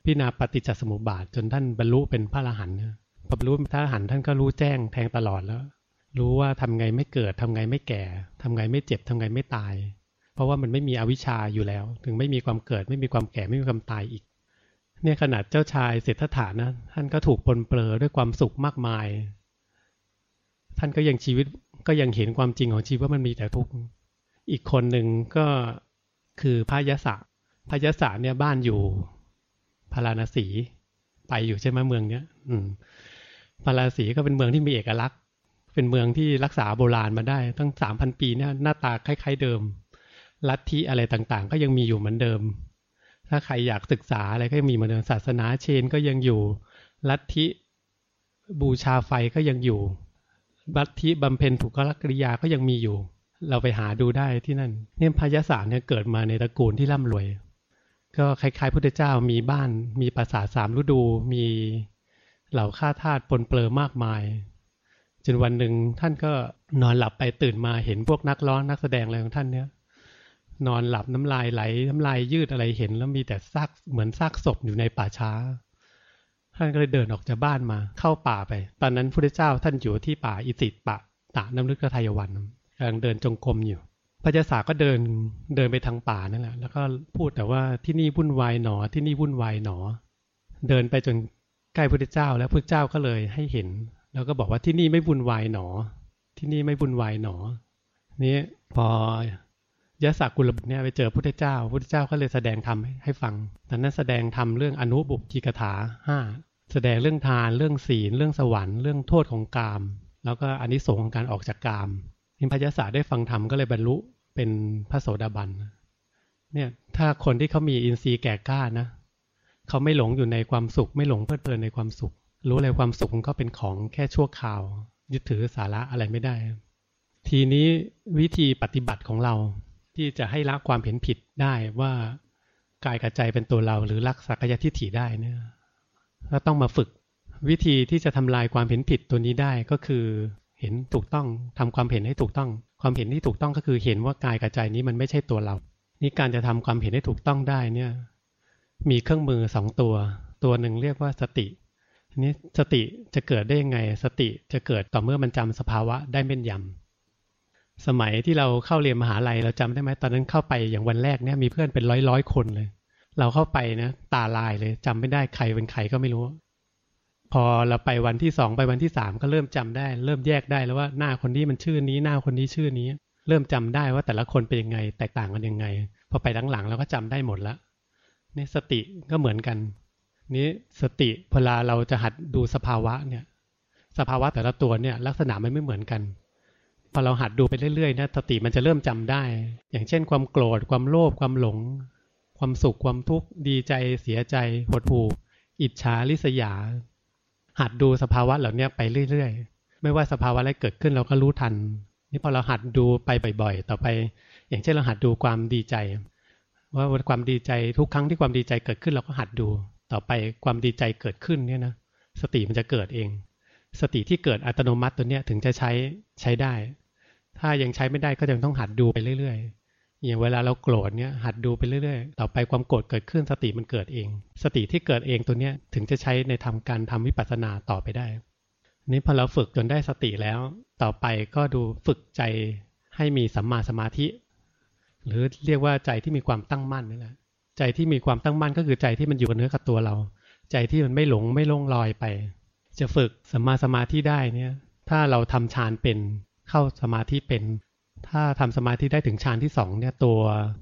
[SPEAKER 1] พิจารณาปฏิจจสมุปบาทจนท่านบรรลุเป็นพระอรหันต์พอบรรลุพระอรหันต์ท่านก็รู้แจ้งแทงตลอดแล้วรู้ว่าทำไงไม่เกิดทำไงไม่แก่ทำไงไม่เจ็บทำไงไม่ตายเพราะว่ามันไม่มีอวิชชาอยู่แล้วถึงไม่มีความเกิดไม่มีความแก่ไม่มีความตายอีกเนี่ยขนาดเจ้าชายเศรษฐานะท่านก็ถูกปลเปลือด้วยความสุขมากมายท่านก็ยังชีวิตก็ยังเห็นความจริงของชีวิตว่ามันมีแต่ทุกข์อีกคนหนึ่งก็คือพระยศพระยศเนี่ยบ้านอยู่พาราณสีไปอยู่ใช่ไหมเมืองเนี้ยอืมพาราณสีก็เป็นเมืองที่มีเอกลักษณ์เป็นเมืองที่รักษาโบราณมาได้ตั้ง สามพัน ปีเนี่ยหน้าตาคล้ายๆเดิมลัทธิอะไรต่างๆก็ยังมีอยู่เหมือนเดิมถ้าใครอยากศึกษาอะไรก็ยังมีเหมือนเดิมศาสนาเชนก็ยังอยู่ลัทธิบูชาไฟก็ยังอยู่ลัทธิบำเพ็ญถูกกริยาก็ยังมีอยู่เราไปหาดูได้ที่นั่นเนี่ยพยศเนี่ยเกิดมาในตระกูลที่ร่ำรวยก็คล้ายๆพุทธเจ้ามีบ้านมีปราสาทสามฤดูมีเหล่าข้าทาสปนเปื้อนมากมายจนวันหนึ่งท่านก็นอนหลับไปตื่นมาเห็นพวกนักร้องนักแสดงอะไรของท่านเนี่ยนอนหลับน้ำลายไหลน้ำลายยืดอะไรเห็นแล้วมีแต่ซากเหมือนซากศพอยู่ในป่าช้าท่านก็เลยเดินออกจากบ้านมาเข้าป่าไปตอนนั้นพุทธเจ้าท่านอยู่ที่ป่าอิสิปะตะน้ำลึกทายวันกำลังเดินจงกรมอยู่พระยศก็เดินเดินไปทางป่านั่นแหละแล้วก็พูดแต่ว่าที่นี่วุ่นวายหนอที่นี่วุ่นวายหนอเดินไปจนใกล้พุทธเจ้าแล้วพุทธเจ้าก็เลยให้เห็นแล้วก็บอกว่าที่นี่ไม่วุ่นวายหนอที่นี่ไม่วุ่นวายหนอนี้พอยศกุลบุตรเนี่ยไปเจอพุทธเจ้าพุทธเจ้าก็เลยแสดงธรรมให้ฟังตอนนั้นแสดงธรรมเรื่องอนุบุพจิกถาห้าแสดงเรื่องทานเรื่องศีลเรื่องสวรรค์เรื่องโทษของกามแล้วก็อานิสงส์ของการออกจากกามพระยศได้ฟังธรรมก็เลยบรรลุเป็นพระโสดาบันเนี่ยถ้าคนที่เขามีอินทรีย์แก่กล้านะเขาไม่หลงอยู่ในความสุขไม่หลงเพลิดเพลินในความสุขรู้เลยความสุขของเขาเป็นของแค่ชั่วคราวยึดถือสาระอะไรไม่ได้ทีนี้วิธีปฏิบัติของเราที่จะให้ละความเห็นผิดได้ว่ากายกับใจเป็นตัวเราหรือละสักกายทิฏฐิได้เนี่ยเราต้องมาฝึกวิธีที่จะทำลายความเห็นผิดตัวนี้ได้ก็คือเห็นถูกต้องทำความเห็นให้ถูกต้องความเห็นที่ถูกต้องก็คือเห็นว่ากายกับใจนี้มันไม่ใช่ตัวเรานี่การจะทำความเห็นให้ถูกต้องได้เนี่ยมีเครื่องมือสองตัวตัวหนึ่งเรียกว่าสตินี้สติจะเกิดได้ยังไงสติจะเกิดต่อเมื่อมันจำสภาวะได้แม่นยำสมัยที่เราเข้าเรียนมหาลัยเราจำได้ไหมตอนนั้นเข้าไปอย่างวันแรกเนี่ยมีเพื่อนเป็นร้อยร้อยคนเลยเราเข้าไปนะตาลายเลยจำไม่ได้ใครเป็นใครก็ไม่รู้พอเราไปวันที่สองไปวันที่สามก็เริ่มจำได้เริ่มแยกได้แล้วว่าหน้าคนนี้มันชื่อนี้หน้าคนนี้ชื่อนี้เริ่มจำได้ว่าแต่ละคนเป็นยังไงแตกต่างกันยังไงพอไปหลังๆเราก็จำได้หมดแล้วนี่สติก็เหมือนกันนี้สติเวลาเราจะหัดดูสภาวะเนี่ยสภาวะแต่ละตัวเนี่ยลักษณะมันไม่เหมือนกันพอเราหัดดูไปเรื่อยๆนะสติมันจะเริ่มจำได้อย่างเช่นความโกรธความโลภความหลงความสุขความทุกข์ดีใจเสียใจหดหู่อิจฉาริษยาหัดดูสภาวะเหล่านี้ไปเรื่อยๆไม่ว่าสภาวะอะไรเกิดขึ้นเราก็รู้ทันนี่พอเราหัดดูไปบ่อยๆต่อไปอย่างเช่นเราหัดดูความดีใจว่าความดีใจทุกครั้งที่ความดีใจเกิดขึ้นเราก็หัดดูต่อไปความดีใจเกิดขึ้นเนี่ยนะสติมันจะเกิดเองสติที่เกิดอัตโนมัติตัวเนี้ยถึงจะใช้ใช้ได้ถ้ายังใช้ไม่ได้ก็ยังต้องหัดดูไปเรื่อยๆอย่างเวลาเราโกรธเนี่ยหัดดูไปเรื่อยๆต่อไปความโกรธเกิดขึ้นสติมันเกิดเองสติที่เกิดเองตัวเนี้ยถึงจะใช้ในทำการทำวิปัสสนาต่อไปได้นี่พอเราฝึกจนได้สติแล้วต่อไปก็ดูฝึกใจให้มีสัมมาสมาธิหรือเรียกว่าใจที่มีความตั้งมั่นนี่แหละใจที่มีความตั้งมั่นก็คือใจที่มันอยู่กับเนื้อกับตัวเราใจที่มันไม่หลงไม่ล่องลอยไปจะฝึกสัมมาสมาธิได้เนี่ยถ้าเราทำฌานเป็นเข้าสมาธิเป็นถ้าทำสมาธิได้ถึงฌานที่สองเนี่ยตัว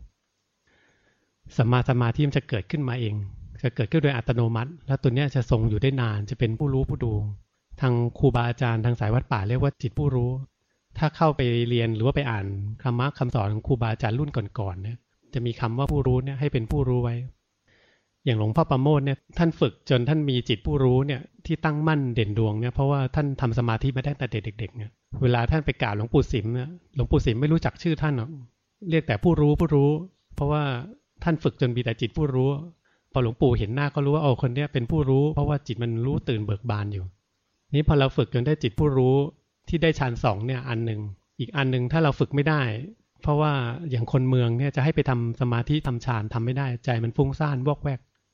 [SPEAKER 1] สัมมาสมาธิมันจะเกิดขึ้นมาเองจะเกิดขึ้นโดยอัตโนมัติแล้วตัวเนี้ยจะทรงอยู่ได้นานจะเป็นผู้รู้ผู้ดูทางครูบาอาจารย์ทางสายวัดป่าเรียกว่าจิตผู้รู้ถ้าเข้าไปเรียนหรือว่าไปอ่านคำมะคำสอนของครูบาอาจารย์รุ่นก่อนๆเนี่ยจะมีคำว่าผู้รู้เนี่ยให้เป็นผู้รู้ไว้อย่างหลวงพ่อประโมทเนี่ยท่านฝึกจนท่านมีจิตผู้รู้เนี่ยที่ตั้งมั่นเด่นดวงเนี่ยเพราะว่าท่านทำสมาธิมาได้แต่เด็กๆเนี่ยเวลาท่านไปกราบหลวงปู่สิมเนี่ยหลวงปู่สิมไม่รู้จักชื่อท่านหรอกเรียกแต่ผู้รู้ผู้รู้เพราะว่าท่านฝึกจนมีแต่จิตผู้รู้พอหลวงปู่เห็นหน้าก็รู้ว่าโอ้คนเนี้ยเป็นผู้รู้เพราะว่าจิตมันรู้ตื่นเบิกบานอยู่นี้พอเราฝึกจนได้จิตผู้รู้ที่ได้ฌานสองเนี่ยอันหนึ่งอีกอันหนึ่งถ้าเราฝึกไม่ได้เพราะว่าอย่างคนเมืองเนี่ยจะให้ไปทำสมาธิทำฌานทำไม่ได้ใจมันฟุ้งซ่านวอกแวก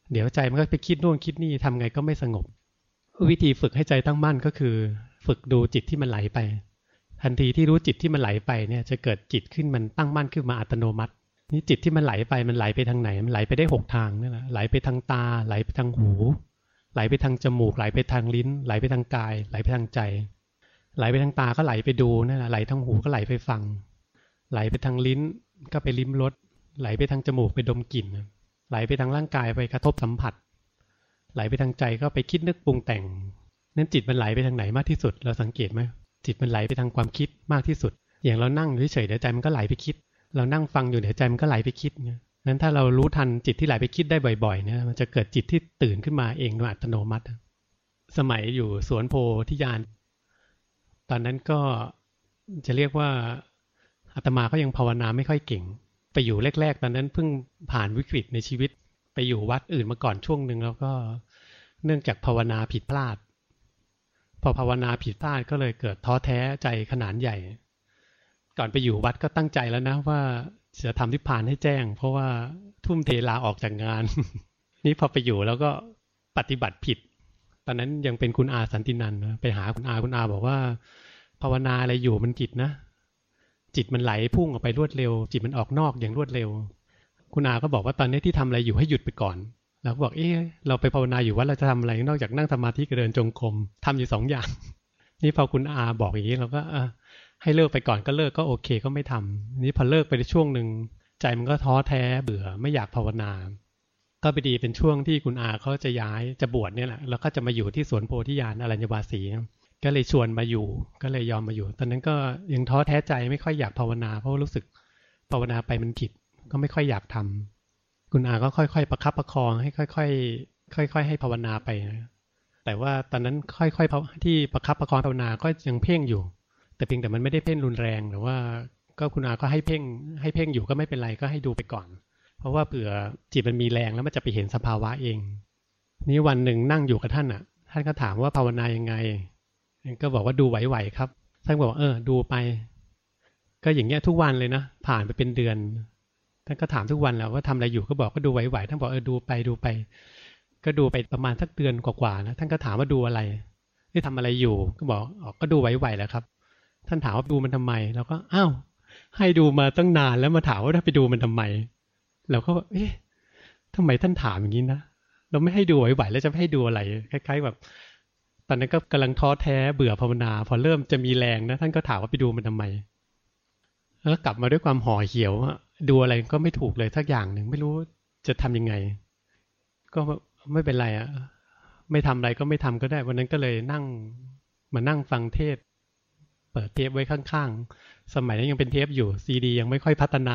[SPEAKER 1] เดี๋ยวใจมันก็ไปคิดโน่นคิดนี่ทำไงก็ไม่สงบวิธีฝึกให้ใจตั้งมั่นก็คือฝึกดูจิตที่มันไหลไปทันทีที่รู้จิตที่มันไหลไปเนี่ยจะเกิดจิตขึ้นมันตั้งมั่นขึ้นมาอัตโนมัตินี่จิตที่มันไหลไปมันไหลไปทางไหนมันไหลไปได้หกทางนี่แหละไหลไปทางตาไหลไปทางหูไหลไปทางจมูกไหลไปทางลิ้นไหลไปทางกายไหลไปทางใจไหลไปทางตาก็ไหลไปดูนั่นแหละไหลทางหูก็ไหลไปฟังไหลไปทางลิ้นก็ไปลิ้มรสไหลไปทางจมูกไปดมกลิ่นไหลไปทางร่างกายไปกระทบสัมผัสไหลไปทางใจก็ไปคิดนึกปรุงแต่งนั้นจิตมันไหลไปทางไหนมากที่สุดเราสังเกตไหมจิตมันไหลไปทางความคิดมากที่สุดอย่างเรานั่งเฉยๆเดี๋ยวใจมันก็ไหลไปคิดเรานั่งฟังอยู่เดี๋ยวใจมันก็ไหลไปคิดเนี่ยนั้นถ้าเรารู้ทันจิตที่ไหลไปคิดได้บ่อยๆเนี่ยมันจะเกิดจิตที่ตื่นขึ้นมาเองโดยอัตโนมัติสมัยอยู่สวนโพธิญาณตอนนั้นก็จะเรียกว่าอาตมาก็ยังภาวนาไม่ค่อยเก่งไปอยู่แรกๆตอนนั้นเพิ่งผ่านวิกฤตในชีวิตไปอยู่วัดอื่นมาก่อนช่วงหนึ่งแล้วก็เนื่องจากภาวนาผิดพลาดพอภาวนาผิดพลาดก็เลยเกิดท้อแท้ใจขนาดใหญ่ก่อนไปอยู่วัดก็ตั้งใจแล้วนะว่าจะทำนิพพานให้แจ้งเพราะว่าทุ่มเทลาออกจากงาน นี่พอไปอยู่แล้วก็ปฏิบัติผิดตอนนั้นยังเป็นคุณอาสันตินันท์ไปหาคุณอาคุณอาบอกว่าภาวนาอะไรอยู่มันผิดนะจิตมันไหลพุ่งออกไปรวดเร็วจิตมันออกนอกอย่างรวดเร็วคุณอาก็บอกว่าตอนนี้ที่ทำอะไรอยู่ให้หยุดไปก่อนเราก็บอกเอ๊ะเราไปภาวนาอยู่ว่าเราจะทำอะไรนอกจากนั่งสมาธิกับเดินจงกรมทำอยู่สองอย่างนี่พอคุณอาบอกอย่างนี้เราก็เออให้เลิกไปก่อนก็เลิกก็โอเคก็ไม่ทำนี่พอเลิกไปในช่วงหนึ่งใจมันก็ท้อแท้เบื่อไม่อยากภาวนาก็ไปดีเป็นช่วงที่คุณอาเขาจะย้ายจะบวชเนี่ยแหละแล้วก็จะมาอยู่ที่สวนโพธิญาณอรัญญวาสีก็เลยชวนมาอยู่ก็เลยยอมมาอยู่ตอนนั้นก็ยังท้อแท้ใจไม่ค่อยอยากภาวนาเพราะรู้สึกภาวนาไปมันผิดก็ไม่ค่อยอยากทำคุณอาก็ค่อยๆประคับประคองให้ค่อยๆค่อยๆให้ภาวนาไปนะแต่ว่าตอนนั้นค่อยๆที่ประคับประคองภาวนาก็ยังเพ่งอยู่แต่เพียงแต่มันไม่ได้เพ่งรุนแรงหรือว่าก็คุณอาก็ให้เพ่งให้เพ่งอยู่ก็ไม่เป็นไรก็ให้ดูไปก่อนเพราะว่าเผื่อจิตมันมีแรงแล้วมันจะไปเห็นสภาวะเองนี่วันหนึ่งนั่งอยู่กับท่านอ่ะท่านก็ถามว่าภาวนายังไงก็บอกว่าดูไหวๆครับท่านบอกเออดูไปก็อย่างเงี้ยทุกวันเลยนะผ่านไปเป็นเดือนท่านก็ถามทุกวันแล้วว่าทำอะไรอยู่ก็บอกก็ดูไหวๆท่านบอกเออดูไปดูไปก็ดูไปประมาณสักเดือนกว่าๆนะท่านก็ถามว่าดูอะไรนี่ทำอะไรอยู่ก็บอกอ๋อก็ดูไหวๆแหละครับท่านถามว่าดูมันทำไมเราก็อ้าวให้ดูมาตั้งนานแล้วมาถามว่าถ้าไปดูมันทำไมเราก็เอ๊ะทำไมท่านถามอย่างนี้นะเราไม่ให้ดูไหวๆแล้วจะไม่ให้ดูอะไรคล้ายๆแบบตอนนั้นก็กำลังท้อแท้เบื่อภาวนาพอเริ่มจะมีแรงนะท่านก็ถามว่าไปดูมันทำไมแล้วกลับมาด้วยความห่อเหี่ยวดูอะไรก็ไม่ถูกเลยสักอย่างหนึ่งไม่รู้จะทำยังไงก็ไม่เป็นไรอ่ะไม่ทำอะไรก็ไม่ทำก็ได้วันนั้นก็เลยนั่งมานั่งฟังเทศเปิดเทปไว้ข้างๆสมัยนั้นยังเป็นเทปอยู่ซีดียังไม่ค่อยพัฒนา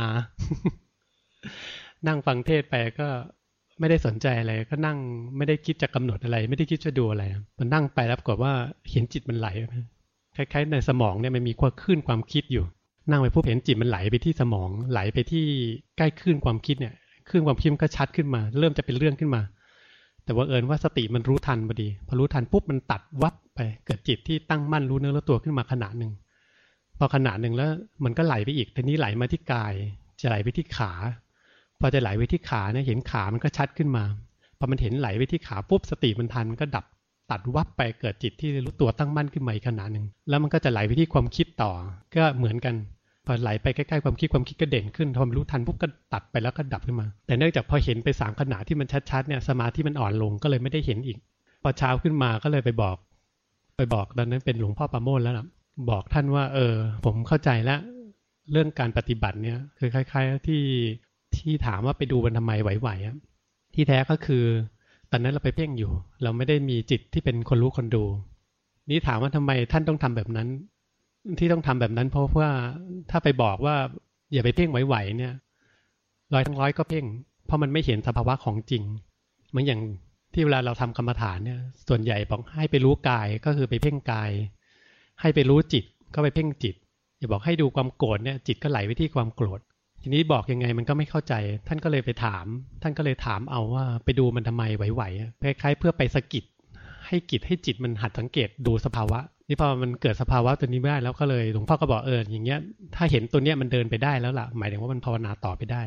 [SPEAKER 1] นั่งฟังเทศไปก็ไม่ได้สนใจอะไรก็นั่งไม่ได้คิดจะกำหนดอะไรไม่ได้คิดจะดูอะไรมันนั่งไปแล้วปรากฏว่าเห็นจิตมันไหลคล้ายๆในสมองเนี่ยมันมีความคลื่นความคิดอยู่นั่งไปปุ๊บเห็นจิตมันไหลไปที่สมองไหลไปที่ใกล้คลื่นความคิดเนี่ยคลื่นความคิดมันก็ชัดขึ้นมาเริ่มจะเป็นเรื่องขึ้นมาแต่ว่าเอิญว่าสติมันรู้ทันพอดีพอรู้ทันปุ๊บมันตัดวับไปเกิดจิตที่ตั้งมั่นรู้เนื้อรู้ตัวขึ้นมาขณะหนึ่งพอขณะหนึ่งแล้วมันก็ไหลไปอีกทีนี้ไหลมาที่กายจะไหลไปที่ขาพอจะไหลไปที่ขาเนี่ยเห็นขามันก็ชัดขึ้นมาพอมันเห็นไหลไปที่ขาปุ๊บสติมันทันมันก็ดับตัดวับไปเกิดจิตที่รู้ตัวตั้งมั่นขึ้นมาอีกขณะหนึ่งแล้วมันก็จะไหลไปที่ความคิดต่อก็เหมือนกันพอไหลไปใกล้ๆความคิดความคิดก็เด่นขึ้นพอมันรู้ทันปุ๊บก็ตัดไปแล้วก็ดับขึ้นมาแต่เนื่องจากพอเห็นไปสามขณะที่มันชัดๆเนี่ยสมาธิมันอ่อนลงก็เลยไม่ได้เห็นอีกพอเช้าขึ้นมาก็เลยไปบอกไปบอกตอนนั้นเป็นหลวงพ่อประโมทแล้วล่ะบอกท่านว่าเออผมเข้าใจแล้วเรื่องการปฏิบัติเนี่ยคือคล้ายๆที่ที่ถามว่าไปดูมันทำไมไหวๆที่แท้ก็คือตอนนั้นเราไปเพ่งอยู่เราไม่ได้มีจิตที่เป็นคนรู้คนดูนี่ถามว่าทำไมท่านต้องทำแบบนั้นที่ต้องทำแบบนั้นเพราะว่าถ้าไปบอกว่าอย่าไปเพ่งไหวๆเนี่ยร้อยทั้งร้อยก็เพ่งเพราะมันไม่เห็นสภาวะของจริงเหมือนอย่างที่เวลาเราทำกรรมฐานเนี่ยส่วนใหญ่บอกให้ไปรู้กายก็คือไปเพ่งกายให้ไปรู้จิตก็ไปเพ่งจิตอย่าบอกให้ดูความโกรธเนี่ยจิตก็ไหลไปที่ความโกรธทีนี้บอกยังไงมันก็ไม่เข้าใจท่านก็เลยไปถามท่านก็เลยถามเอาว่าไปดูมันทำไมไหวๆคล้ายๆเพื่อไปสะกิดให้จิตให้จิตมันหัดสังเกตดูสภาวะนี่พอมันเกิดสภาวะตัวนี้ไม่ได้แล้วก็เลยหลวงพ่อก็บอกเอออย่างเงี้ยถ้าเห็นตัวเนี้ยมันเดินไปได้แล้วล่ะหมายถึงว่ามันภาวนาต่อไปได้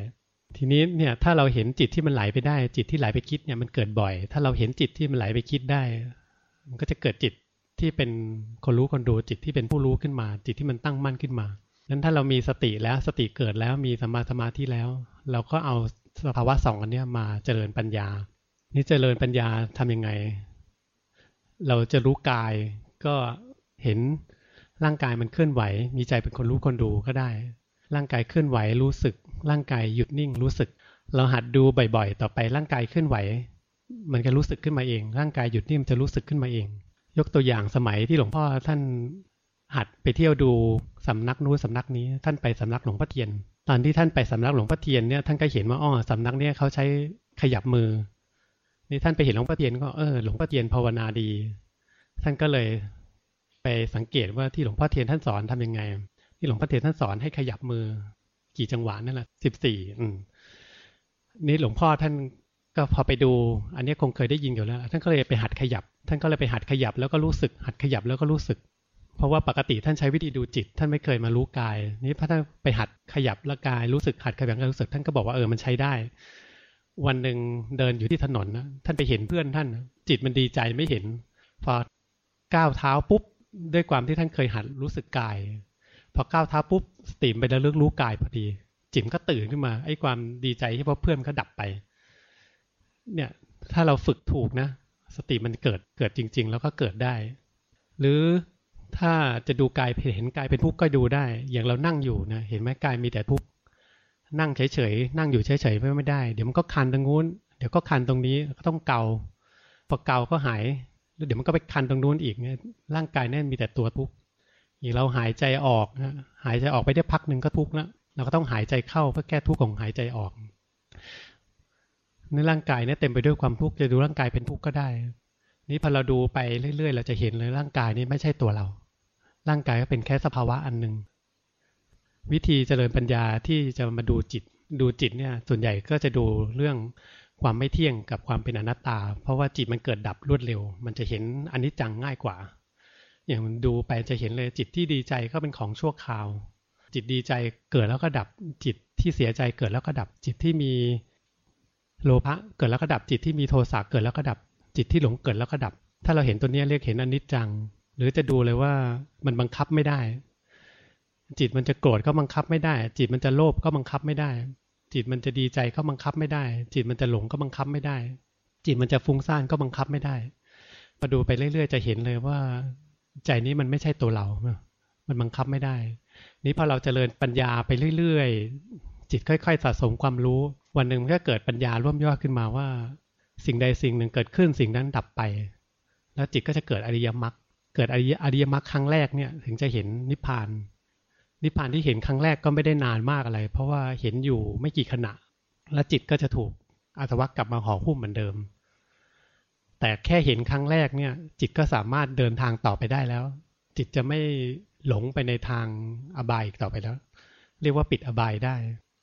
[SPEAKER 1] ทีนี้เนี่ยถ้าเราเห็นจิตที่มันไหลไปได้จิตที่ไหลไปคิดเนี่ยมันเกิดบ่อยถ้าเราเห็นจิตที่มันไหลไปคิดได้มันก็จะเกิดจิตที่เป็นคนรู้คนดูจิตที่เป็นผู้รู้ขึ้นมาจิตที่มันตั้งมั่นขึ้นมานั้นถ้าเรามีสติแล้วสติเกิดแล้วมีสัมมาสมาธิแล้วเราก็เอาสภาวะสองอันนี้มาเจริญปัญญานี่เจริญปัญญาทำยังไงเราจะรู้กายก็เห็นร่างกายมันเคลื่อนไหวมีใจเป็นคนรู้คนดูก็ได้ร่างกายเคลื่อนไหวรู้สึกร่างกายหยุดนิ่งรู้สึกเราหัดดูบ่อยๆต่อไปร่างกายเคลื่อนไหวมันก็รู้สึกขึ้นมาเองร่างกายหยุดนิ่งจะรู้สึกขึ้นมาเองยกตัวอย่างสมัยที่หลวงพ่อท่านหัดไปเที่ยวดูสำนักนู้นสำนักนี้ท่านไปสำนักหลวงพ่อเทียนตอนที่ท่านไปสำนักหลวงพ่อเทียนเนี่ยท่านก็เห็นว่าอ๋อสำนักเนี่ยเขาใช้ขยับมือนี่ท่านไปเห็นหลวงพ่อเทียนก็เออหลวงพ่อเทียนภาวนาดีท่านก็เลยไปสังเกตว่าที่หลวงพ่อเทียนท่านสอนทำยังไงที่หลวงพ่อเทียนท่านสอนให้ขยับมือกี่จังหวะนั่นแหละสิบสี่อืมนี่หลวงพ่อท่านก็พอไปดูอันนี้คงเคยได้ยินอยู่แล้วท่านก็เลยไปหัดขยับท่านก็เลยไปหัดขยับแล้วก็รู้สึกหัดขยับแล้วก็รู้สึกเพราะว่าปกติท่านใช้วิธีดูจิตท่านไม่เคยมารู้กายนี่พอท่านไปหัดขยับละกายรู้สึกหัดขยับแล้วรู้สึกท่านก็บอกว่าเออมันใช้ได้วันหนึ่งเดินอยู่ที่ถนนนะท่านไปเห็นเพื่อนท่านจิตมันดีใจไม่เห็นพอก้าวเท้าปุ๊บด้วยความที่ท่านเคยหัดรู้สึกกายพอก้าวเท้าปุ๊บสติไปแล้วเลือกรู้กายพอดีจิตก็ตื่นขึ้นมาไอ้ความดีใจที่เพราะเพื่อนก็ดับไปเนี่ยถ้าเราฝึกถูกนะสติมันเกิดเกิดจริงๆแล้วก็เกิดได้หรือถ้าจะดูกายเห็นกายเป็นทุกข์ก็ดูได้อย่างเรานั่งอยู่นะเห็นไหมกายมีแต่ทุกข์นั่งเฉยๆนั่งอยู่เฉยๆไม่ได้เดี๋ยวมันก็คันตรงนู้นเดี๋ยวก็คันตรงนี้ก็ต้องเกาพอเกาก็หายแล้วเดี๋ยวมันก็ไปคันตรงนู้นอีกเนี่ยร่างกายนั่นมีแต่ตัวทุกข์อย่างเราหายใจออกนะหายใจออกไปได้พักหนึ่งก็ทุกข์แล้วเราก็ต้องหายใจเข้าเพื่อแก้ทุกข์ของหายใจออกในร่างกายเนี่ยเต็มไปด้วยความทุกข์จะดูร่างกายเป็นทุกข์ก็ได้นี่พอเราดูไปเรื่อยๆเราจะเห็นเลยร่างกายนี้ไม่ใช่ตัวเราร่างกายก็เป็นแค่สภาวะอันหนึ่งวิธีเจริญปัญญาที่จะมาดูจิตดูจิตเนี่ยส่วนใหญ่ก็จะดูเรื่องความไม่เที่ยงกับความเป็นอนัตตาเพราะว่าจิตมันเกิดดับรวดเร็วมันจะเห็นอนิจจังง่ายกว่าอย่างมันดูไปจะเห็นเลยจิตที่ดีใจก็เป็นของชั่วคราวจิตดีใจเกิดแล้วก็ดับจิตที่เสียใจเกิดแล้วก็ดับจิตที่มีโลภะเกิดแล้วก็ดับจิตที่มีโทสะเกิดแล้วก็ดับจิตที่หลงเกิดแล้วก็ดับถ้าเราเห็นตัวนี้เรียกเห็นอนิจจังหรือจะดูเลยว่ามันบังคับไม่ได้จิตมันจะโกรธก็บังคับไม่ได้จิตมันจะโลภก็บังคับไม่ได้จิตมันจะดีใจก็บังคับไม่ได้จิตมันจะหลงก็บังคับไม่ได้จิตมันจะฟุ้งซ่านก็บังคับไม่ได้พอดูไปเรื่อยๆจะเห็นเลยว่าใจนี้มันไม่ใช่ตัวเรามันบังคับไม่ได้นี้พอเราเจริญปัญญาไปเรื่อยๆจิตค่อยๆสะสมความรู้วันหนึ่งมันก็เกิดปัญญาร่วมยอดขึ้นมาว่าสิ่งใดสิ่งหนึ่งเกิดขึ้นสิ่งนั้นดับไปแล้วจิตก็จะเกิดอริยมรรคเกิดอริยอริยมรรคครั้งแรกเนี่ยถึงจะเห็นนิพพานนิพพานที่เห็นครั้งแรกก็ไม่ได้นานมากอะไรเพราะว่าเห็นอยู่ไม่กี่ขณะแล้วจิตก็จะถูกอาสวะกลับมาห่อหุ้มเหมือนเดิมแต่แค่เห็นครั้งแรกเนี่ยจิตก็สามารถเดินทางต่อไปได้แล้วจิตจะไม่หลงไปในทางอบายอีกต่อไปแล้วเรียกว่าปิดอบายได้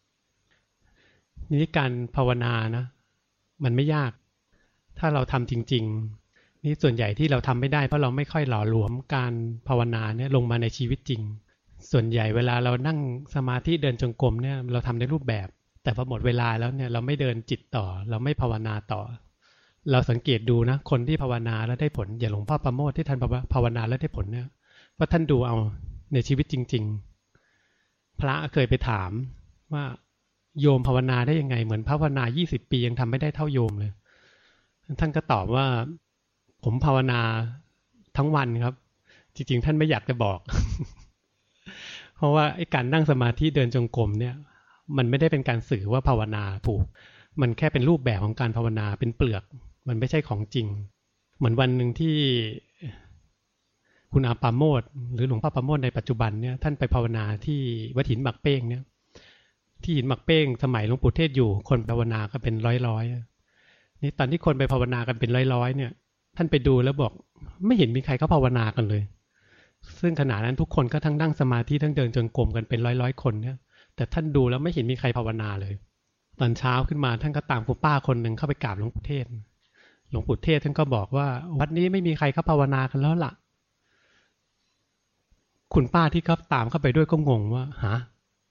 [SPEAKER 1] นี่การภาวนานะมันไม่ยากถ้าเราทำจริงๆนี่ส่วนใหญ่ที่เราทำไม่ได้เพราะเราไม่ค่อยหล่อหลวมการภาวนาเนี่ยลงมาในชีวิตจริงส่วนใหญ่เวลาเรานั่งสมาธิเดินจงกรมเนี่ยเราทำในรูปแบบแต่พอหมดเวลาแล้วเนี่ยเราไม่เดินจิตต่อเราไม่ภาวนาต่อเราสังเกตดูนะคนที่ภาวนาแล้วได้ผลอย่างหลวงพ่อประโมทที่ท่านภาวนาแล้วได้ผลเนี่ยว่าท่านดูเอาในชีวิตจริงๆพระเคยไปถามว่าโยมภาวนาได้ยังไงเหมือนภาวนายี่สิบปียังทำไม่ได้เท่าโยมเลยท่านก็ตอบว่าผมภาวนาทั้งวันครับจริงๆท่านไม่อยากจะบอก เพราะว่าไอ้การนั่งสมาธิเดินจงกรมเนี่ยมันไม่ได้เป็นการสื่อว่าภาวนาถูกมันแค่เป็นรูปแบบของการภาวนาเป็นเปลือกมันไม่ใช่ของจริงเหมือนวันหนึ่งที่คุณอาปาโมทย์หรือหลวงพ่อปาโมทย์ในปัจจุบันเนี่ยท่านไปภาวนาที่วัดหินหมักเป้งเนี่ยที่หินหมักเป้งสมัยหลวงปู่เทศอยู่คนภาวนาก็เป็นร้อยๆนี่ตอนที่คนไปภาวนากันเป็นร้อยๆเนี่ยท่านไปดูแล้วบอกไม่เห็นมีใครเขาภาวนากันเลยซึ่งขณะนั้นทุกคนก็ทั้งนั่งสมาธิทั้งเดินจงกรมกันเป็นร้อยๆคนเนี่ยแต่ท่านดูแล้วไม่เห็นมีใครภาวนาเลยตอนเช้าขึ้นมาท่านก็ตามคุณป้าคนหนึ่งเข้าไปกราบหลวงปู่เทศหลวงปู่เทศท่านก็บอกว่าวัดนี้ไม่มีใครเขาภาวนากันแล้วล่ะคุณป้าที่เขาตามเข้าไปด้วยก็งงว่าฮะ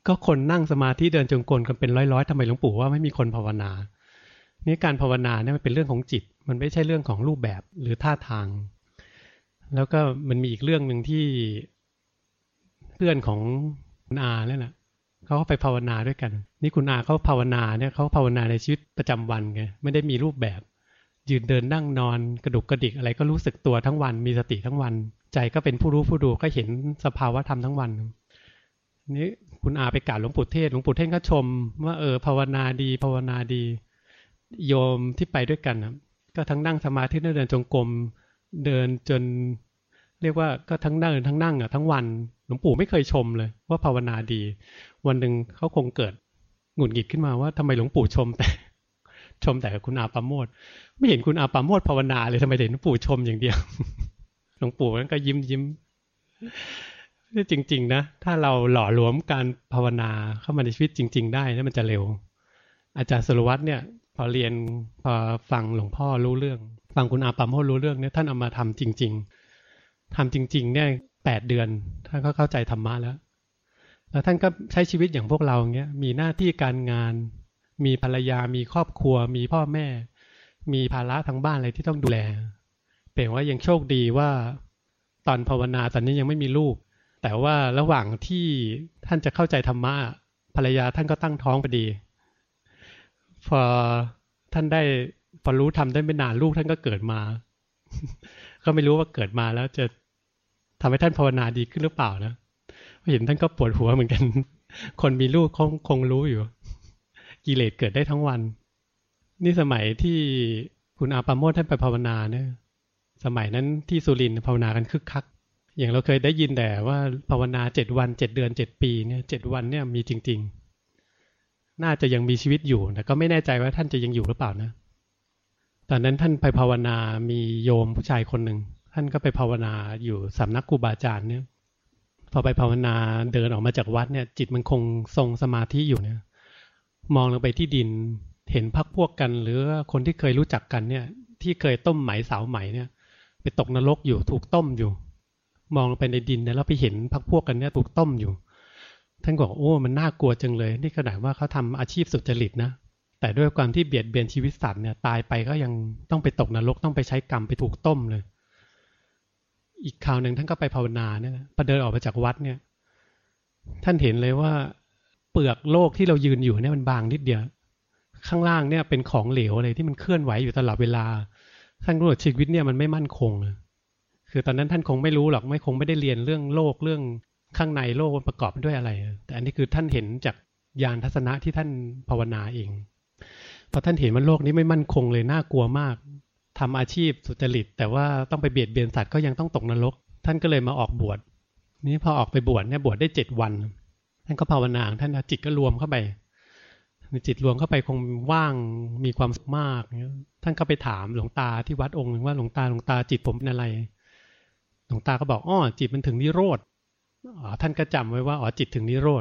[SPEAKER 1] ก็คนนั่งสมาธิเดินจงกรมกันเป็นร้อยๆทำไมหลวงปู่ว่าไม่มีคนภาวนานี่การภาวนาเนี่ยมันเป็นเรื่องของจิตมันไม่ใช่เรื่องของรูปแบบหรือท่าทางแล้วก็มันมีอีกเรื่องหนึ่งที่เพื่อนของคุณอาเนี่ยนะเขาก็ไปภาวนาด้วยกันนี่คุณอาเขาภาวนาเนี่ยเขาภาวนาในชีวิตประจำวันไงไม่ได้มีรูปแบบยืนเดินนั่งนอนกระดุกกระดิกอะไรก็รู้สึกตัวทั้งวันมีสติทั้งวันใจก็เป็นผู้รู้ผู้ดูก็เห็นสภาวะธรรมทั้งวันนี่คุณอาไปกราบหลวงปู่เทศหลวงปู่เทศก็ชมว่าเออภาวนาดีภาวนาดีโยมที่ไปด้วยกันนะก็ทั้งนั่งสมาธินั่งเดินจงกรมเดินจนเรียกว่าก็ทั้งนั่งทั้งนั่งอ่ะทั้งวันหลวงปู่ไม่เคยชมเลยว่าภาวนาดีวันหนึ่งเขาคงเกิดหงุดหงิดขึ้นมาว่าทำไมหลวงปู่ชมแต่ชมแต่คุณอาปาโมทย์ไม่เห็นคุณอาปาโมทย์ภาวนาเลยทำไมเห็นหลวงปู่ชมอย่างเดียวหลวงปู่ก็ยิ้มยิ้มนี่จริงๆนะถ้าเราหล่อหลวมการภาวนาเข้ามาในชีวิตจริงๆได้แล้วมันจะเร็วอาจารย์สุรวัตรเนี่ยพอเรียนพอฟังหลวงพ่อรู้เรื่องฟังคุณอาปาโมทย์รู้เรื่องเนี่ยท่านเอามาทำจริงๆทำจริงๆเนี่ยแปดเดือนท่านก็เข้าใจธรรมะแล้วแล้วท่านก็ใช้ชีวิตอย่างพวกเราอย่างเงี้ยมีหน้าที่การงานมีภรรยามีครอบครัวมีพ่อแม่มีภาระทางบ้านอะไรที่ต้องดูแลเปลี่ยนว่ายังโชคดีว่าตอนภาวนาตอนนี้ยังไม่มีลูกแต่ว่าระหว่างที่ท่านจะเข้าใจธรรมะภรรยาท่านก็ตั้งท้องพอดีพอท่านได้พอรู้ทำได้ไม่นานลูกท่านก็เกิดมา ก็ไม่รู้ว่าเกิดมาแล้วจะทำให้ท่านภาวนาดีขึ้นหรือเปล่านะเห็นท่านก็ปวดหัวเหมือนกัน คนมีลูกคงคงรู้อยู่กิเลสเกิดได้ทั้งวันนี่สมัยที่คุณอาปาโมทย์ท่านไปภาวนาเนี่ยสมัยนั้นที่สุรินทร์ภาวนากันคึกคักอย่างเราเคยได้ยินแต่ว่าภาวนาเจ็ดวันเจ็ดเดือนเจ็ดปีเนี่ยเจ็ดวันเนี่ยมีจริงๆน่าจะยังมีชีวิตอยู่แต่ก็ไม่แน่ใจว่าท่านจะยังอยู่หรือเปล่านะตอนนั้นท่านไปภาวนามีโยมผู้ชายคนหนึ่งท่านก็ไปภาวนาอยู่สำนักครูบาอาจารย์เนี่ยพอไปภาวนาเดินออกมาจากวัดเนี่ยจิตมันคงทรงสมาธิอยู่เนี่ยมองลงไปที่ดินเห็นพักพวกกันหรือคนที่เคยรู้จักกันเนี่ยที่เคยต้มไหมสาวไหมเนี่ยไปตกนรกอยู่ถูกต้มอยู่มองลงไปในดินเนี่ยแล้วไปเห็นพักพวกกันเนี่ยถูกต้มอยู่ท่านบอกโอ้มันน่ากลัวจังเลยนี่ขนาดว่าเขาทำอาชีพสุจริตนะแต่ด้วยความที่เบียดเบียนชีวิตสัตว์เนี่ยตายไปก็ยังต้องไปตกนรกต้องไปใช้กรรมไปถูกต้มเลยอีกคราวหนึ่งท่านก็ไปภาวนาเนี่ยพอเดินออกมาจากวัดเนี่ยท่านเห็นเลยว่าเปลือกโลกที่เรายืนอยู่เนี่ยมันบางนิดเดียวข้างล่างเนี่ยเป็นของเหลวอะไรที่มันเคลื่อนไหวอยู่ตลอดเวลาท่านรู้ว่าชีวิตเนี่ยมันไม่มั่นคงคือตอนนั้นท่านคงไม่รู้หรอกไม่คงไม่ได้เรียนเรื่องโลกเรื่องข้างในโลกประกอบด้วยอะไรแต่อันนี้คือท่านเห็นจากญาณทัศนะที่ท่านภาวนาเองพอท่านเห็นว่าโลกนี้ไม่มั่นคงเลยน่ากลัวมากทำอาชีพสุจริตแต่ว่าต้องไปเบียดเบียนสัตว์ก็ยังต้องตกนรกท่านก็เลยมาออกบวชนี่พอออกไปบวชเนี่ยบวชได้เจ็ดวันท่านก็ภาวนาท่านจิตก็รวมเข้าไปจิตรวมเข้าไปคงว่างมีความสุขมากท่านก็ไปถามหลวงตาที่วัดองค์นึงว่าหลวงตาหลวงตาจิตผมเป็นอะไรหลวงตาก็บอกอ้อจิตมันถึงนิโรธอ๋อท่านก็จำไว้ว่าอ๋อจิตถึงนิโรธ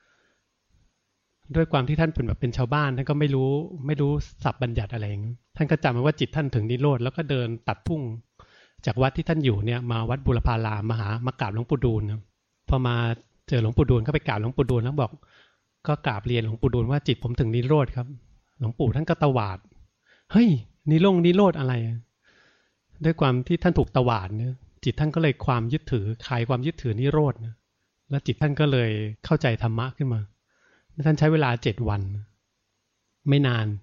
[SPEAKER 1] ด้วยความที่ท่านเป็นแบบเป็นชาวบ้านท่านก็ไม่รู้ไม่รู้ศัพท์บัญญัติอะไรท่านก็จำไว้ว่าจิตท่านถึงนิโรธแล้วก็เดินตัดทุ่งจากวัดที่ท่านอยู่เนี่ยมาวัดบุรพารามมาหามากราบหลวงปู่ดูลพอมาเจอหลวงปู่ดูลก็ไปกราบหลวงปู่ดูลแล้วบอกก็กราบเรียนหลวงปู่ดูลว่าจิตผมถึงนิโรธครับหลวงปู่ท่านก็ตวาดเฮ้ยนิโรธนิโรธอะไรด้วยความที่ท่านถูกตวาดเนี่ยจิตท่านก็เลยความยึดถือคลายความยึดถือนิโรธนะแล้วจิตท่านก็เลยเข้าใจธรรมะขึ้นมาท่านใช้เวลาเจ็ดวันไม่นาน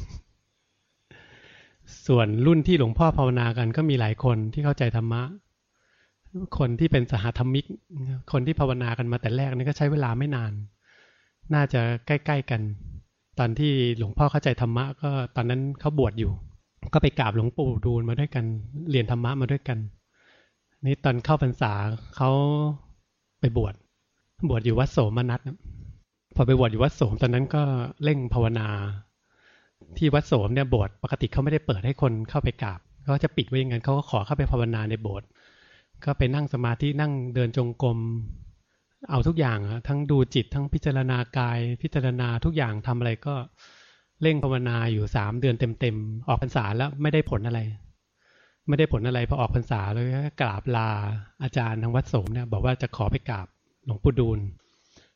[SPEAKER 1] ส่วนรุ่นที่หลวงพ่อภาวนากันก็มีหลายคนที่เข้าใจธรรมะคนที่เป็นสหธรรมิกคนที่ภาวนากันมาแต่แรกนี่ก็ใช้เวลาไม่นานน่าจะใกล้ๆกันตอนที่หลวงพ่อเข้าใจธรรมะก็ตอนนั้นเขาบวชอยู่ก็ไปกราบหลวงปู่ดูลมาด้วยกันเรียนธรรมะมาด้วยกันนี่ตอนเข้าพรรษาเขาไปบวชบวชอยู่วัดโสมนัสพอไปบวชอยู่วัดโสมตอนนั้นก็เร่งภาวนาที่วัดโสมเนี่ยโบสถ์ปกติเขาไม่ได้เปิดให้คนเข้าไปกราบเขาจะปิดไว้อย่างนั้นเขาก็ขอเข้าไปภาวนาในโบสถ์ก็ไปนั่งสมาธินั่งเดินจงกรมเอาทุกอย่างทั้งดูจิตทั้งพิจารณากายพิจารณาทุกอย่างทำอะไรก็เร่งภาวนาอยู่สามเดือนเต็มๆออกพรรษาแล้วไม่ได้ผลอะไรไม่ได้ผลอะไรพอออกพรรษาเลยก็กราบลาอาจารย์ทางวัดโสมเนี่ยบอกว่าจะขอไปกราบหลวงปู่ดูล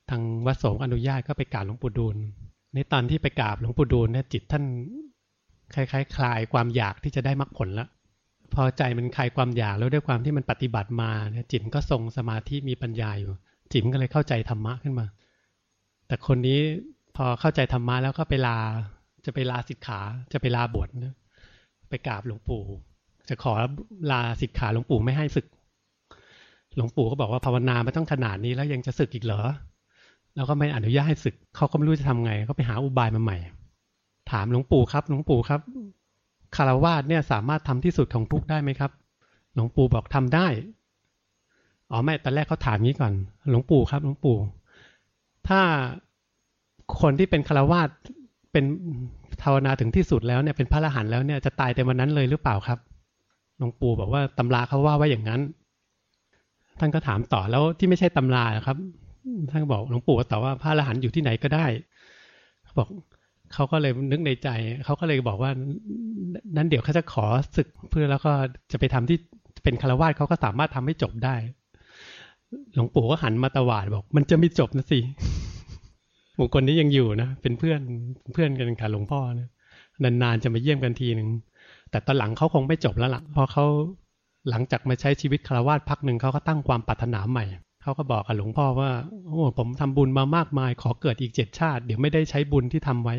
[SPEAKER 1] ทางวัดสงฆ์อนุญาตก็ไปกราบหลวงปู่ดูลในตอนที่ไปกราบหลวงปู่ดูลเนี่ยจิตท่านคล้ายๆคลายความอยากที่จะได้มรรคผลแล้วพอใจมันคลายความอยากแล้วด้วยความที่มันปฏิบัติมาเนี่ยจิตก็ทรงสมาธิมีปัญญาอยู่จิตก็เลยเข้าใจธรรมะขึ้นมาแต่คนนี้พอเข้าใจธรรมะแล้วก็ไปลาจะไปลาสิกขาจะไปลาบวชนะไปกราบหลวงปู่จะขอลาสิกขาหลวงปู่ไม่ให้ศึกหลวงปู่ก็บอกว่าภาวนาไม่ต้องขนาดนี้แล้วยังจะศึกอีกเหรอแล้วก็ไม่อนุญาตให้ศึกเขาก็ไม่รู้จะทำไงก็ไปหาอุบายมาใหม่ถามหลวงปู่ครับหลวงปู่ครับคฤหัสถ์เนี่ยสามารถทำที่สุดของทุกข์ได้ไหมครับหลวงปู่บอกทำได้อ๋อไม่ตอนแรกเขาถามงี้ก่อนหลวงปู่ครับหลวงปู่ถ้าคนที่เป็นคฤหัสถ์เป็นภาวนาถึงที่สุดแล้วเนี่ยเป็นพระอรหันต์แล้วเนี่ยจะตายแต่วันนั้นเลยหรือเปล่าครับหลวงปู่บอกว่าตำราเขาว่าไว้อย่างนั้นท่านก็ถามต่อแล้วที่ไม่ใช่ตำราครับท่านบอกหลวงปู่ก็ตอบว่าพระอรหันต์อยู่ที่ไหนก็ได้เขาบอกเขาก็เลยนึกในใจเขาก็เลยบอกว่านั้นเดี๋ยวเขาจะขอศึกเพื่อแล้วก็จะไปทำที่เป็นฆราวาสเขาก็สามารถทำให้จบได้หลวงปู่ก็หันมาตวาดบอกมันจะไม่จบนะสิบุคคลนี้ยังอยู่นะเป็นเพื่อนเพื่อนกันกับหลวงพ่อนะนานๆจะมาเยี่ยมกันทีหนึ่งแต่ตอนหลังเขาคงไม่จบแล้วล่ะเพราะเขาหลังจากมาใช้ชีวิตฆราวาสพักหนึ่งเขาก็ตั้งความปรารถนาใหม่เขาก็บอกกับหลวงพ่อว่าโอ้ผมทำบุญมามากมายขอเกิดอีกเจ็ดชาติเดี๋ยวไม่ได้ใช้บุญที่ทำไว้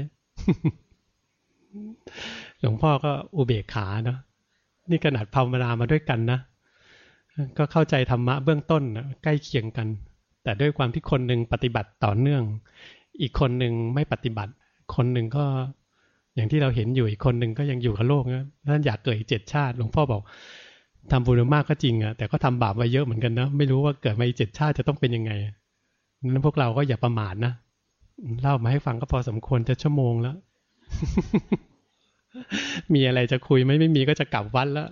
[SPEAKER 1] หลวงพ่อก็อุเบกขาเนาะนี่ขนาดภาวนามาด้วยกันนะก็เข้าใจธรรมะเบื้องต้นนะใกล้เคียงกันแต่ด้วยความที่คนหนึ่งปฏิบัติต่อเนื่องอีกคนหนึ่งไม่ปฏิบัติคนหนึ่งก็อย่างที่เราเห็นอยู่อีกคนหนึ่งก็ยังอยู่กับโลกนะท่านอยากเกิดอีกเจ็ดชาติหลวงพ่อบอกทำบุญมากก็จริงอะแต่ก็ทำบาปไว้เยอะเหมือนกันนะไม่รู้ว่าเกิดมาอีกเจ็ดชาติจะต้องเป็นยังไงนั้นพวกเราก็อย่าประมาทนะเล่ามาให้ฟังก็พอสมควรจะชั่วโมงแล้ว มีอะไรจะคุยไหมไม่มีก็จะกลับวัดแล้ว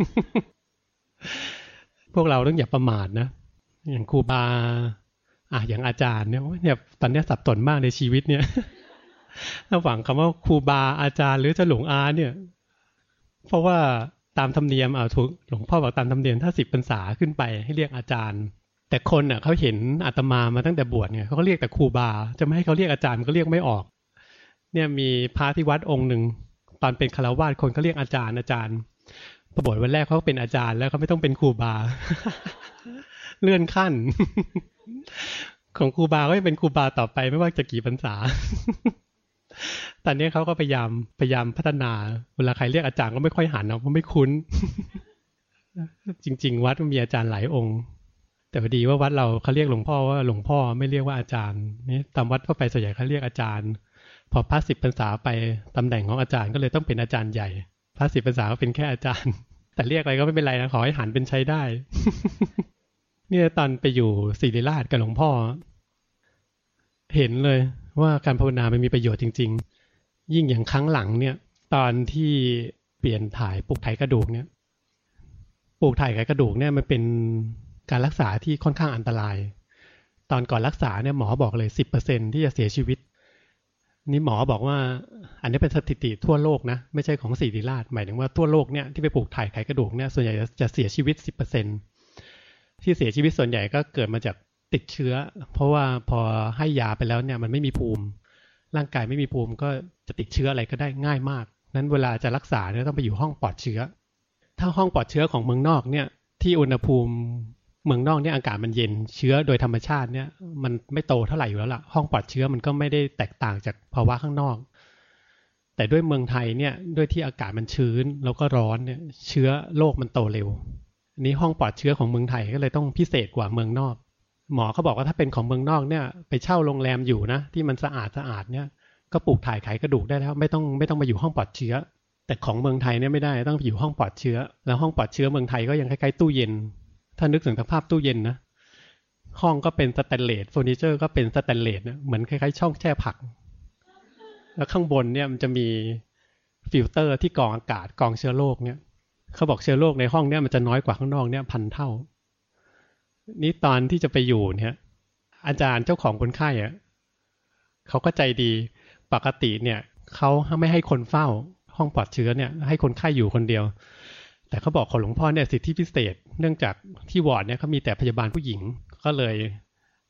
[SPEAKER 1] พวกเราต้องอย่าประมาทนะอย่างครูบาอ่ะอย่างอาจารย์เนี่ยเนี่ยตอนนี้สับสนมากในชีวิตเนี่ย ระหว่างคำว่าครูบาอาจารย์หรือจะหลวงอาเนี่ยเพราะว่าตามธรรมเนียมเอาถูกหลวงพ่อบอกตามธรรมเนียมถ้าสิบพรรษาขึ้นไปให้เรียกอาจารย์แต่คนอ่ะเขาเห็นอาตมามาตั้งแต่บวชเนี่ยเขาก็เรียกแต่ครูบาจะไม่ให้เขาเรียกอาจารย์มันก็เรียกไม่ออกเนี่ยมีพระที่วัดองค์หนึ่งตอนเป็นฆราวาสคนเขาเรียกอาจารย์อาจารย์พอบวชวันแรกเขาก็เป็นอาจารย์แล้วเขาไม่ต้องเป็นครูบา เลื่อนขั้น ของครูบาก็จะเป็นครูบาต่อไปไม่ว่าจะกี่พรรษา ตอนนี้เขาก็พยายามพยายามพัฒนาเวลาใครเรียกอาจารย์ก็ไม่ค่อยหันเนาะเพราะไม่คุ้น จริงๆวัดมันมีอาจารย์หลายองค์แต่พอดีว่าวัดเราเขาเรียกหลวงพ่อว่าหลวงพ่อไม่เรียกว่าอาจารย์นี่ตามวัดทั่วไปส่วนใหญ่เขาเรียกอาจารย์พอพระสิบพรรษาไปตำแหน่งของอาจารย์ก็เลยต้องเป็นอาจารย์ใหญ่พระสิบพรรษาก็เป็นแค่อาจารย์แต่เรียกอะไรก็ไม่เป็นไรนะขอให้หันเป็นใช้ได้ เนี่ยตอนไปอยู่ศิริราชกับหลวงพ่อเห็นเลยว่าการภาวนามันมีประโยชน์จริงๆยิ่งอย่างครั้งหลังเนี่ยตอนที่เปลี่ยนถ่ายปลูกถ่ายกระดูกเนี่ยปลูกถ่ายกระดูกเนี่ยมันเป็นการรักษาที่ค่อนข้างอันตรายตอนก่อนรักษาเนี่ยหมอบอกเลย สิบเปอร์เซ็นต์ ที่จะเสียชีวิตนี่หมอบอกว่าอันนี้เป็นสถิติทั่วโลกนะไม่ใช่ของศิริราชหมายถึงว่าทั่วโลกเนี่ยที่ไปปลูกถ่ายไขกระดูกเนี่ยส่วนใหญ่จะเสียชีวิต สิบเปอร์เซ็นต์ ที่เสียชีวิตส่วนใหญ่ก็เกิดมาจากติดเชื้อเพราะว่าพอให้ยาไปแล้วเนี่ยมันไม่มีภูมิร่างกายไม่มีภูมิก็จะติดเชื้ออะไรก็ได้ง่ายมากนั้นเวลาจะรักษาเนี่ยต้องไปอยู่ห้องปลอดเชื้อถ้าห้องปลอดเชื้อของเมืองนอกเนี่ยที่อุณหภูมิเมืองนอกเนี่ยอากาศมันเย็นเชื้อโดยธรรมชาติเนี่ยมันไม่โตเท่าไหร่อยู่แล้วล่ะห้องปลอดเชื้อมันก็ไม่ได้แตกต่างจากภาวะข้างนอกแต่ด้วยเมืองไทยเนี่ยด้วยที่อากาศมันชื้นแล้วก็ร้อนเนี่ยเชื้อโรคมันโตเร็วอันนี้ห้องปลอดเชื้อของเมืองไทยก็เลยต้องพิเศษกว่าเมืองนอกหมอเขาบอกว่าถ้าเป็นของเมืองนอกเนี่ยไปเช่าโรงแรมอยู่นะที่มันสะอาดสะอาดเนี่ยก็ปลูกถ่ายไขกระดูกได้แล้วไม่ต้องไม่ต้องมาอยู่ห้องปลอดเชื้อแต่ของเมืองไทยเนี่ยไม่ได้ต้องอยู่ห้องปลอดเชื้อแล้วห้องปลอดเชื้อเมืองไทยก็ยังคล้ายๆตู้เย็นถ้านึกถึงสภาพตู้เย็นนะห้องก็เป็นสแตนเลสเฟอร์นิเจอร์ก็เป็นสแตนเลสนะเหมือนคล้ายๆช่องแช่ผักแล้วข้างบนเนี่ยมันจะมีฟิลเตอร์ที่กรองอากาศกรองเชื้อโรคเนี่ยเขาบอกเชื้อโรคในห้องเนี่ยมันจะน้อยกว่าข้างนอกเนี่ยพันเท่านี่ตอนที่จะไปอยู่เนี่ยอาจารย์เจ้าของคนไข้อะเขาก็ใจดีปกติเนี่ยเขาไม่ให้คนเฝ้าห้องปลอดเชื้อเนี่ยให้คนไข้อยู่คนเดียวแต่เขาบอกของหลวงพ่อเนี่ยสิทธิพิเศษเนื่องจากที่วอร์ดเนี่ยเขามีแต่พยาบาลผู้หญิงก็เลย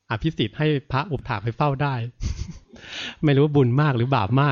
[SPEAKER 1] อภิสิทธิ์ให้พระอุปถากไปเฝ้าได้ ไม่รู้บุญมากหรือบาปมาก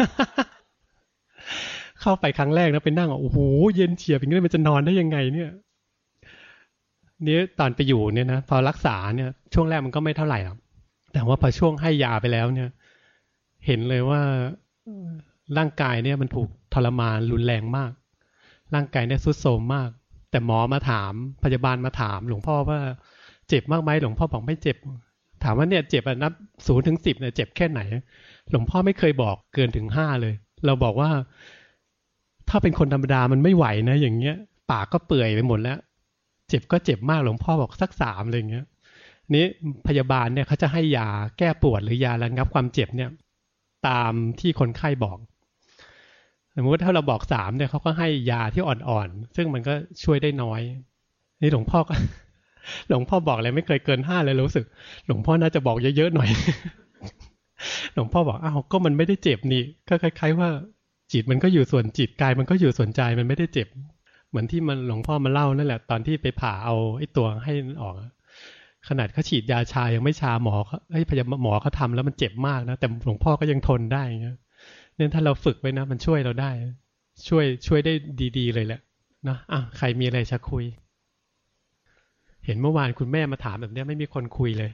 [SPEAKER 1] เข้าไปครั้งแรกนะไปนั่งโอ้โหเย็นเฉียบอย่างนี้มันจะนอนได้ยังไงเนี่ยนี่ตอนไปอยู่เนี่ยนะพอรักษาเนี่ยช่วงแรกมันก็ไม่เท่าไหร่หรอกแต่ว่าพอช่วงให้ยาไปแล้วเนี่ยเห็นเลยว่าร่างกายเนี่ยมันถูกทรมานรุนแรงมากร่างกายเนี่ยทรุดโทรมมากแต่หมอมาถามพยาบาลมาถามหลวงพ่อว่าเจ็บมากไหมหลวงพ่อบอกไม่เจ็บถามว่าเนี่ยเจ็บนับศูนย์ถึงสิบเนี่ยเจ็บแค่ไหนหลวงพ่อไม่เคยบอกเกินถึงห้าเลยเราบอกว่าถ้าเป็นคนธรรมดามันไม่ไหวนะอย่างเงี้ยปากก็เปื่อยไปหมดแล้วเจ็บก็เจ็บมากหลวงพ่อบอกสักสามอะไรเงี้ยนี้พยาบาลเนี่ยเขาจะให้ยาแก้ปวดหรือยาระงับความเจ็บเนี่ยตามที่คนไข้บอกสมมติถ้าเราบอกสามเนี่ยเขาก็ให้ยาที่อ่อนๆซึ่งมันก็ช่วยได้น้อยนี่หลวงพ่อก็ หลวงพ่อบอกเลยไม่เคยเกินห้าเลยรู้สึกหลวงพ่อน่าจะบอกเยอะๆหน่อย หลวงพ่อบอกอ้าวก็มันไม่ได้เจ็บนี่ก็คล้ายๆว่าจิตมันก็อยู่ส่วนจิตกายมันก็อยู่ส่วนใจมันไม่ได้เจ็บเหมือนที่มันหลวงพ่อมาเล่านั่นแหละตอนที่ไปผ่าเอาไอ้ตัวให้ออกขนาดเขาฉีดยาชายังไม่ชาหมอเขาไอ้พยาบาลหมอเขาทำแล้วมันเจ็บมากนะแต่หลวงพ่อก็ยังทนได้เงี้ยเนี่ยถ้าเราฝึกไว้นะมันช่วยเราได้ช่วยช่วยได้ดีๆเลยแหละนะอ่ะใครมีอะไรจะคุยเห็นเมื่อวานคุณแม่มาถามแบบนี้ไม่มีคนคุยเลย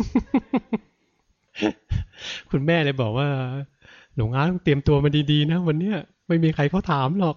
[SPEAKER 1] คุณแม่เลยบอกว่าหลวงอาต้องเตรียมตัวมาดีๆนะวันเนี้ยไม่มีใครเขาถามหรอก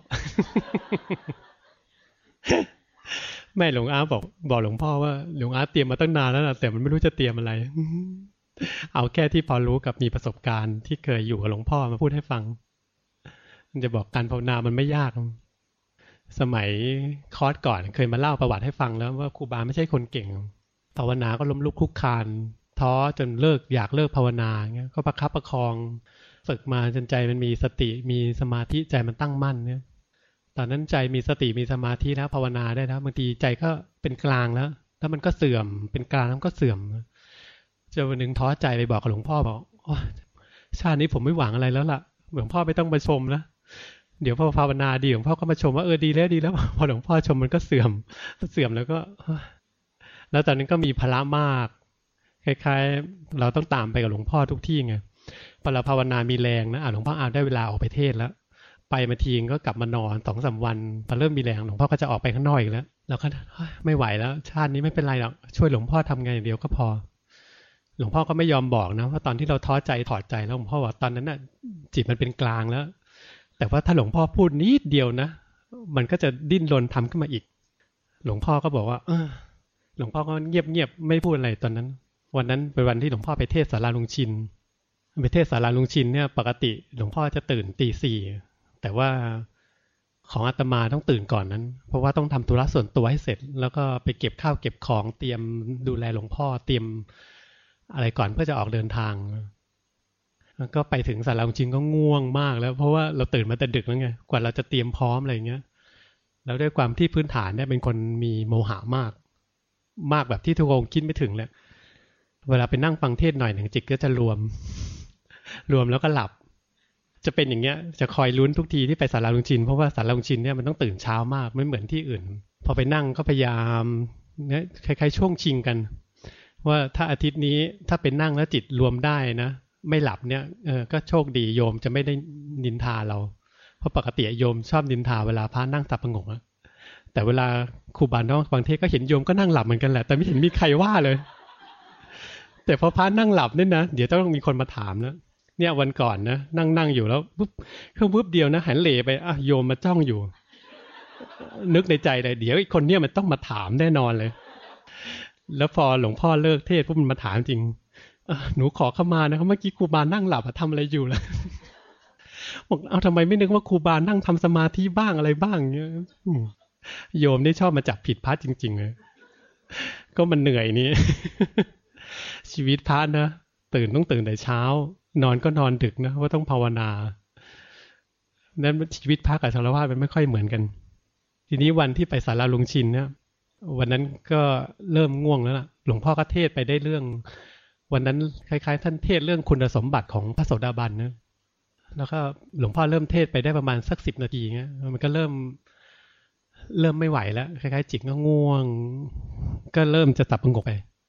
[SPEAKER 1] แม่หลวงอาบอกบอกหลวงพ่อว่าหลวงอาเตรียมมาตั้งนานแล้วนะแต่มันไม่รู้จะเตรียมอะไร เอาแค่ที่พอรู้กับมีประสบการณ์ที่เคยอยู่กับหลวงพ่อมาพูดให้ฟังมันจะบอกการภาวนามันไม่ยากสมัยคอร์สก่อนเคยมาเล่าประวัติให้ฟังแล้วว่าครูบาไม่ใช่คนเก่งภาวนาก็ล้มลุกคลุกคลานท้อจนเลิกอยากเลิกภาวนาเงี้ยก็ประคับประคองฝึกมาจนใจมันมีสติมีสมาธิใจมันตั้งมั่นเนี่ยตอนนั้นใจมีสติมีสมาธิแล้วภาวนาได้แล้วบางทีใจก็เป็นกลางแล้วแล้วมันก็เสื่อมเป็นกลางแล้วก็เสื่อมจนวันหนึ่งท้อใจไปบอกกับหลวงพ่อบอกโอ้ชาตินี้ผมไม่หวังอะไรแล้วล่ะหลวงพ่อไม่ต้องมาชมแล้วเดี๋ยวพอภาวนาดีหลวงพ่อก็มาชมว่าเออดีแล้วดีแล้วพอหลวงพ่อชมมันก็เสื่อมเสื่อมแล้วก็แล้วตอนนั้นก็มีภาระมากคล้ายๆเราต้องตามไปกับหลวงพ่อทุกที่ไงพอเราภาวนามีแรงนะอ่ะหลวงพ่ออาได้เวลาออกไปเทศแล้วไปมาทีก็กลับมานอนสองสามวันพอเริ่มมีแรงหลวงพ่อก็จะออกไปข้างนอกอีกแล้วเราก็ไม่ไหวแล้วชาตินี้ไม่เป็นไรหรอกช่วยหลวงพ่อทำไงอย่างเดียวก็พอหลวงพ่อก็ไม่ยอมบอกนะว่าตอนที่เราท้อใจถอดใจแล้วหลวงพ่อว่าตอนนั้นน่ะจิตมันเป็นกลางแล้วแต่ว่าถ้าหลวงพ่อพูดนิดเดียวนะมันก็จะดิ้นรนทำขึ้นมาอีกหลวงพ่อก็บอกว่าเออหลวงพ่อก็เงียบๆไม่พูดอะไรตอนนั้นวันนั้นเป็นวันที่หลวงพ่อไปเทศศาลาลุงชินไปเทศศาลาลุงชินเนี่ยปกติหลวงพ่อจะตื่นตีสี่แต่ว่าของอาตมาต้องตื่นก่อนนั้นเพราะว่าต้องทำธุระส่วนตัวให้เสร็จแล้วก็ไปเก็บข้าวเก็บของเตรียมดูแลหลวงพ่อเตรียมอะไรก่อนเพื่อจะออกเดินทางแล้วก็ไปถึงศาลาลุงชินก็ง่วงมากแล้วเพราะว่าเราตื่นมาแต่ดึกแล้วไงกว่าเราจะเตรียมพร้อมอะไรอย่างเงี้ยแล้วด้วยความที่พื้นฐานเนี่ยเป็นคนมีโมหะมากมากแบบที่ทุกคนคิดไม่ถึงเลยเวลาไปนั่งฟังเทศหน่อยหนึ่งจิตก็จะรวมรวมแล้วก็หลับจะเป็นอย่างเงี้ยจะคอยลุ้นทุกทีที่ไปศาลาลุงชินเพราะว่าศาลาลุงชินเนี่ยมันต้องตื่นเช้ามากไม่เหมือนที่อื่นพอไปนั่งก็พยายามเนี่ยคล้ายๆช่วงชิงกันว่าถ้าอาทิตย์นี้ถ้าไปนั่งแล้วจิตรวมได้นะไม่หลับเนี่ยเออก็โชคดีโยมจะไม่ได้นินทาเราเพราะปกติโยมชอบนินทาเวลาพระนั่งสับประงกอะแต่เวลาครูบาน้องบางเทศก็เห็นโยมก็นั่งหลับเหมือนกันแหละแต่ไม่เห็นมีใครว่าเลยแต่พอพระนั่งหลับเนี่ยนะเดี๋ยวต้องมีคนมาถามนะเนี่ยวันก่อนนะนั่งนั่งอยู่แล้วปุ๊บเครื่องปุ๊บเดียวนะหันเหลไปอ่ะโยมมาจ้องอยู่นึกในใจเลยเดี๋ยวอีกคนเนี่ยมันต้องมาถามแน่นอนเลยแล้วพอหลวงพ่อเลิกเทศปุ๊บมันมาถามจริงหนูขอเข้ามานะครับเมื่อกี้ครูบานั่งหลับทำอะไรอยู่ล่ะบอกเอาทำไมไม่นึกว่าครูบานั่งทำสมาธิบ้างอะไรบ้างเงี้ยโยมนี่ชอบมาจับผิดพระจริงๆเลยก็มันเหนื่อยนี่ ชีวิตพระนะตื่นต้องตื่นแต่เช้านอนก็นอนดึกนะว่าต้องภาวนานั้นชีวิตพระกับฆราวาสมันไม่ค่อยเหมือนกันทีนี้วันที่ไปศาลาลุงชินเนี่ยวันนั้นก็เริ่มง่วงแล้วล่ะหลวงพ่อก็เทศไปได้เรื่องวันนั้นคล้ายๆท่านเทศเรื่องคุณสมบัติของพระโสดาบันนะแล้วก็หลวงพ่อเริ่มเทศไปได้ประมาณสักสิบนาทีเงี้ยมันก็เริ่มเริ่มไม่ไหวแล้วคล้ายๆจิตก็ง่วงก็เริ่มจะสับประงกไป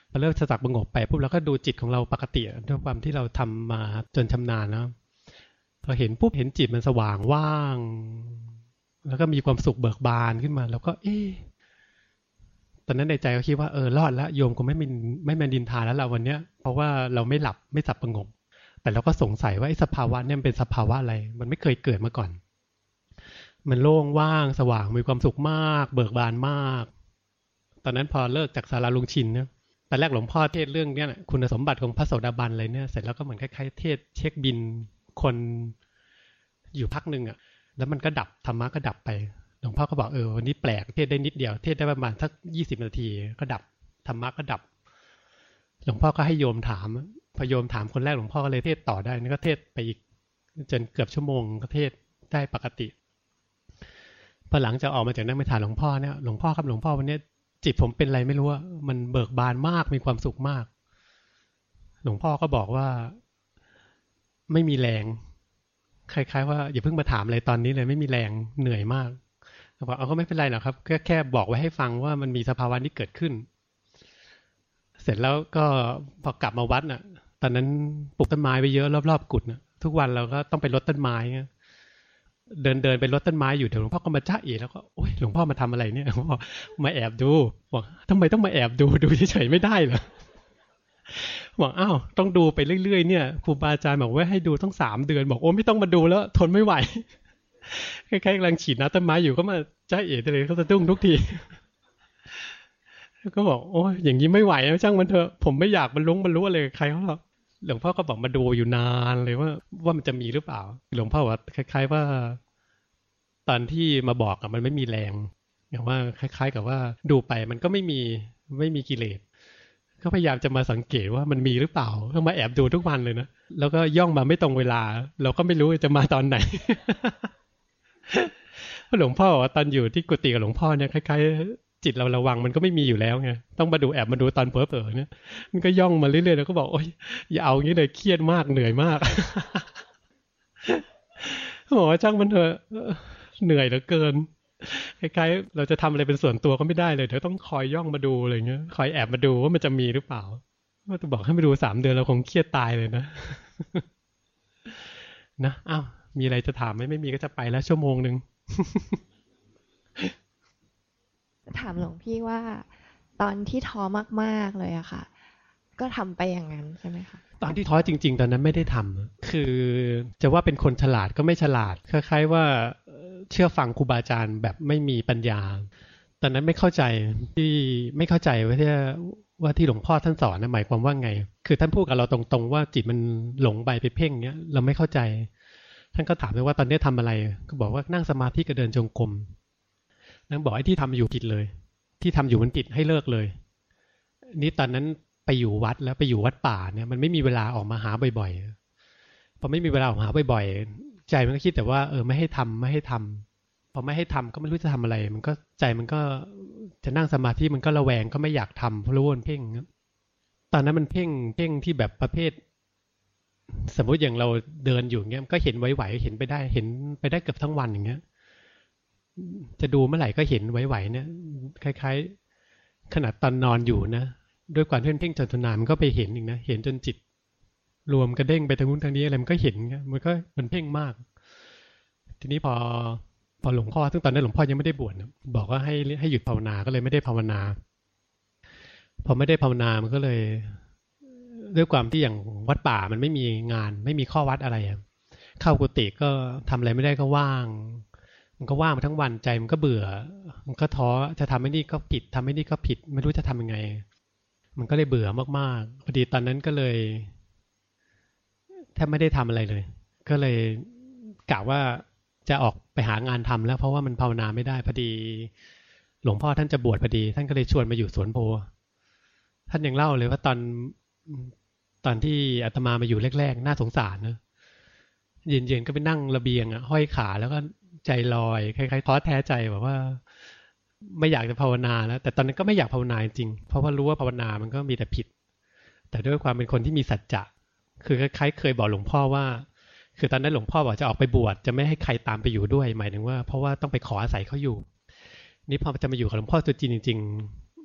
[SPEAKER 1] พอเริ่มสงบสงบไปปุ๊บเราก็ดูจิตของเราปกติด้วยความที่เราทำมาจนชำนาญแล้วพอเห็นปุ๊บเห็นจิตมันสว่างว่างแล้วก็มีความสุขเบิกบานขึ้นมาแล้วก็เอ๊ะตอนนั้นในใจก็คิดว่าเออรอดแล้วโยมคงไม่มีไม่มาดินทาแล้วเราวันเนี้ยเพราะว่าเราไม่หลับไม่สับประงกแต่เราก็สงสัยว่าไอ้สภาวะเนี่ยมันเป็นสภาวะอะไรมันไม่เคยเกิดมาก่อนมันโล่งว่างสว่างมีความสุขมากเบิกบานมากตอนนั้นพอเลิกจากศาลาลุงชินเนี่ยตอนแรกหลวงพ่อเทศเรื่องเนี้ยคุณสมบัติของพระโสดาบันอะไรเนี่ยเสร็จแล้วก็เหมือนคล้ายๆเทศเช็คบินคนอยู่พักหนึ่งอ่ะแล้วมันก็ดับธรรมะก็ดับไปหลวงพ่อก็บอกเออวันนี้แปลกเทศได้นิดเดียวเทศได้ประมาณสักยี่สิบนาทีก็ดับธรรมะก็ดับหลวงพ่อก็ให้โยมถามพอโยมถามคนแรกหลวงพ่อก็เลยเทศต่อได้นี่ก็เทศไปอีกจนเกือบชั่วโมงก็เทศได้ปกติพอหลังจากออกมาจากนั่งไม่ถามหลวงพ่อเนี่ยหลวงพ่อครับหลวงพ่อวันนี้จิตผมเป็นอะไรไม่รู้ว่ามันเบิกบานมากมีความสุขมากหลวงพ่อก็บอกว่าไม่มีแรงคล้ายๆว่าอย่าเพิ่งมาถามอะไรตอนนี้เลยไม่มีแรงเหนื่อยมากบอกเอาก็ไม่เป็นไรหรอกครับแค่แค่บอกไว้ให้ฟังว่ามันมีสภาวะนี้เกิดขึ้นเสร็จแล้วก็พอกลับมาวัดน่ะตอนนั้นปลูกต้นไม้ไปเยอะรอบๆกุฏน่ะทุกวันเราก็ต้องไปรดต้นไม้เดินเดินไปรดต้นไม้อยู่เดี๋ยวหลวงพ่อก็มาจ้าเอ๋แล้วก็โอ๊ยหลวงพ่อมาทำอะไรเนี่ยหลวงพ่อมาแอบดูบอกทำไมต้องมาแอบดูดูเฉยๆไม่ได้เหรอบอกอ้าวต้องดูไปเรื่อยๆเนี่ยครูบาอาจารย์บอกว่าให้ดูต้องสามเดือนบอกโอ้ไม่ต้องมาดูแล้วทนไม่ไหวคล้ายๆกำลังฉีดน้ำต้นไม้อยู่ก็มาจ้าเอ๋เลยเขาจะดุ้งทุกทีก็บอกโอ้ยอย่างนี้ไม่ไหวนะช่างมันเถอะผมไม่อยากบรรลุบรรลุอะไรใครเขาหรอกหลวงพ่อก็บอกมาดูอยู่นานเลยว่าว่ามันจะมีหรือเปล่าหลวงพ่อว่าคล้ายๆว่าตอนที่มาบอกอะมันไม่มีแรงอย่างว่าคล้ายๆกับว่าดูไปมันก็ไม่มีไม่มีกิเลสก็พยายามจะมาสังเกตว่ามันมีหรือเปล่าก็มาแอบดูทุกวันเลยนะแล้วก็ย่องมาไม่ตรงเวลาเราก็ไม่รู้จะมาตอนไหนเพราะหลวงพ่อว่าตอนอยู่ที่กุฏิกับหลวงพ่อเนี่ยคล้ายๆจิตเราระวังมันก็ไม่มีอยู่แล้วไงต้องมาดูแอบมาดูตอนเผลอๆเนี่ยมันก็ย่องมาเรื่อยๆแล้วก็บอกโอ๊ยอย่าเอางี้เลยเครียดมากเหนื่อยมากบอกว่าช่างมันเถอะเหนื่อยเหลือเกินคล้ายๆเราจะทำอะไรเป็นส่วนตัวก็ไม่ได้เลยเดี๋ยวต้องคอยย่องมาดูอะไรเงี้ยคอยแอบมาดูว่ามันจะมีหรือเปล่าว่าจะบอกให้มาดูสามเดือนเราคงเครียดตายเลยนะนะอ้าวมีอะไรจะถามไหมไม่มีก็จะไปแล้วชั่วโมงนึง
[SPEAKER 2] ถามหลวงพี่ว่าตอนที่ท้อมากๆเลยอะค่ะก็ทำไปอย่างนั้นใช่ไหมคะ
[SPEAKER 1] ตอนที่ท้อจริงๆตอนนั้นไม่ได้ทำคือจะว่าเป็นคนฉลาดก็ไม่ฉลาดคล้ายๆว่าเชื่อฟังครูบาอาจารย์แบบไม่มีปัญญาตอนนั้นไม่เข้าใจที่ไม่เข้าใจว่าที่ว่าที่หลวงพ่อท่านสอนนะหมายความว่าไงคือท่านพูดกับเราตรงๆว่าจิตมันหลงไปไปเพ่งเงี้ยเราไม่เข้าใจท่านก็ถามเลยว่าตอนนี้ทำอะไรก็บอกว่านั่งสมาธิกับเดินจงกรมนั่งบอกไอ้ที่ทำอยู่ผิดเลยที่ทำอยู่มันผิดให้เลิกเลยนี่ตอนนั้นไปอยู่วัดแล้วไปอยู่วัดป่าเนี่ยมันไม่มีเวลาออกมาหาบ่อยๆพอไม่มีเวลาออกมาหาบ่อยๆใจมันก็คิดแต่ว่าเออไม่ให้ทำไม่ให้ทำพอไม่ให้ทำก็ไม่รู้จะทำอะไรมันก็ใจมันก็จะนั่งสมาธิมันก็ระแวงก็ไม่อยากทำเพราะรู้ว่ามันเพ่งตอนนั้นมันเพ่งเพ่งที่แบบประเภทสมมติอย่างเราเดินอยู่เงี้ยก็เห็นไหวๆเห็นไปได้เห็นไปได้เกือบทั้งวันอย่างเงี้ยจะดูเมื่อไหร่ก็เห็นไหวๆเนี่ยคล้ายๆขนาดตอนนอนอยู่นะด้วยความที่เพ่งจนนานมันก็ไปเห็นอีกนะเห็นจนจิตรวมกระเด้งไปทางนู้นทางนี้อะไรมันก็เห็นมันก็มันเพ่งมากทีนี้พอพอหลวงพ่อซึ่งตอนนั้นหลวงพ่อยังไม่ได้บวชบอกว่าให้ให้หยุดภาวนาก็เลยไม่ได้ภาวนาพอไม่ได้ภาวนามันก็เลยด้วยความที่อย่างวัดป่ามันไม่มีงานไม่มีข้อวัดอะไรเข้ากุฏิก็ทำอะไรไม่ได้ก็ว่างมันก็ว่างมาทั้งวันใจมันก็เบื่อมันก็ท้อจะทำให้นี่ก็ผิดทำให้นี่ก็ผิดไม่รู้จะทำยังไงมันก็เลยเบื่อมากๆพอดีตอนนั้นก็เลยแทบไม่ได้ทำอะไรเลยก็เลยกะว่าจะออกไปหางานทำแล้วเพราะว่ามันภาวนาไม่ได้พอดีหลวงพ่อท่านจะบวชพอดีท่านก็เลยชวนมาอยู่สวนโพท่านยังเล่าเลยว่าตอนตอนที่อาตมามาอยู่แรกๆน่าสงสารนะเย็นๆก็ไปนั่งระเบียงอ่ะห้อยขาแล้วก็ใจลอยคล้ายๆท้อแท้ใจแบบว่าไม่อยากจะภาวนาแล้วแต่ตอนนั้นก็ไม่อยากภาวนาจริงเพราะว่ารู้ว่าภาวนามันก็มีแต่ผิดแต่ด้วยความเป็นคนที่มีสัจจะคือคล้ายๆเคยบอกหลวงพ่อว่าคือตอนนั้นหลวงพ่อบอกจะออกไปบวชจะไม่ให้ใครตามไปอยู่ด้วยหมายถึงว่าเพราะว่าต้องไปขออาศัยเขาอยู่นี่พอจะมาอยู่กับหลวงพ่อตัวจริงจริง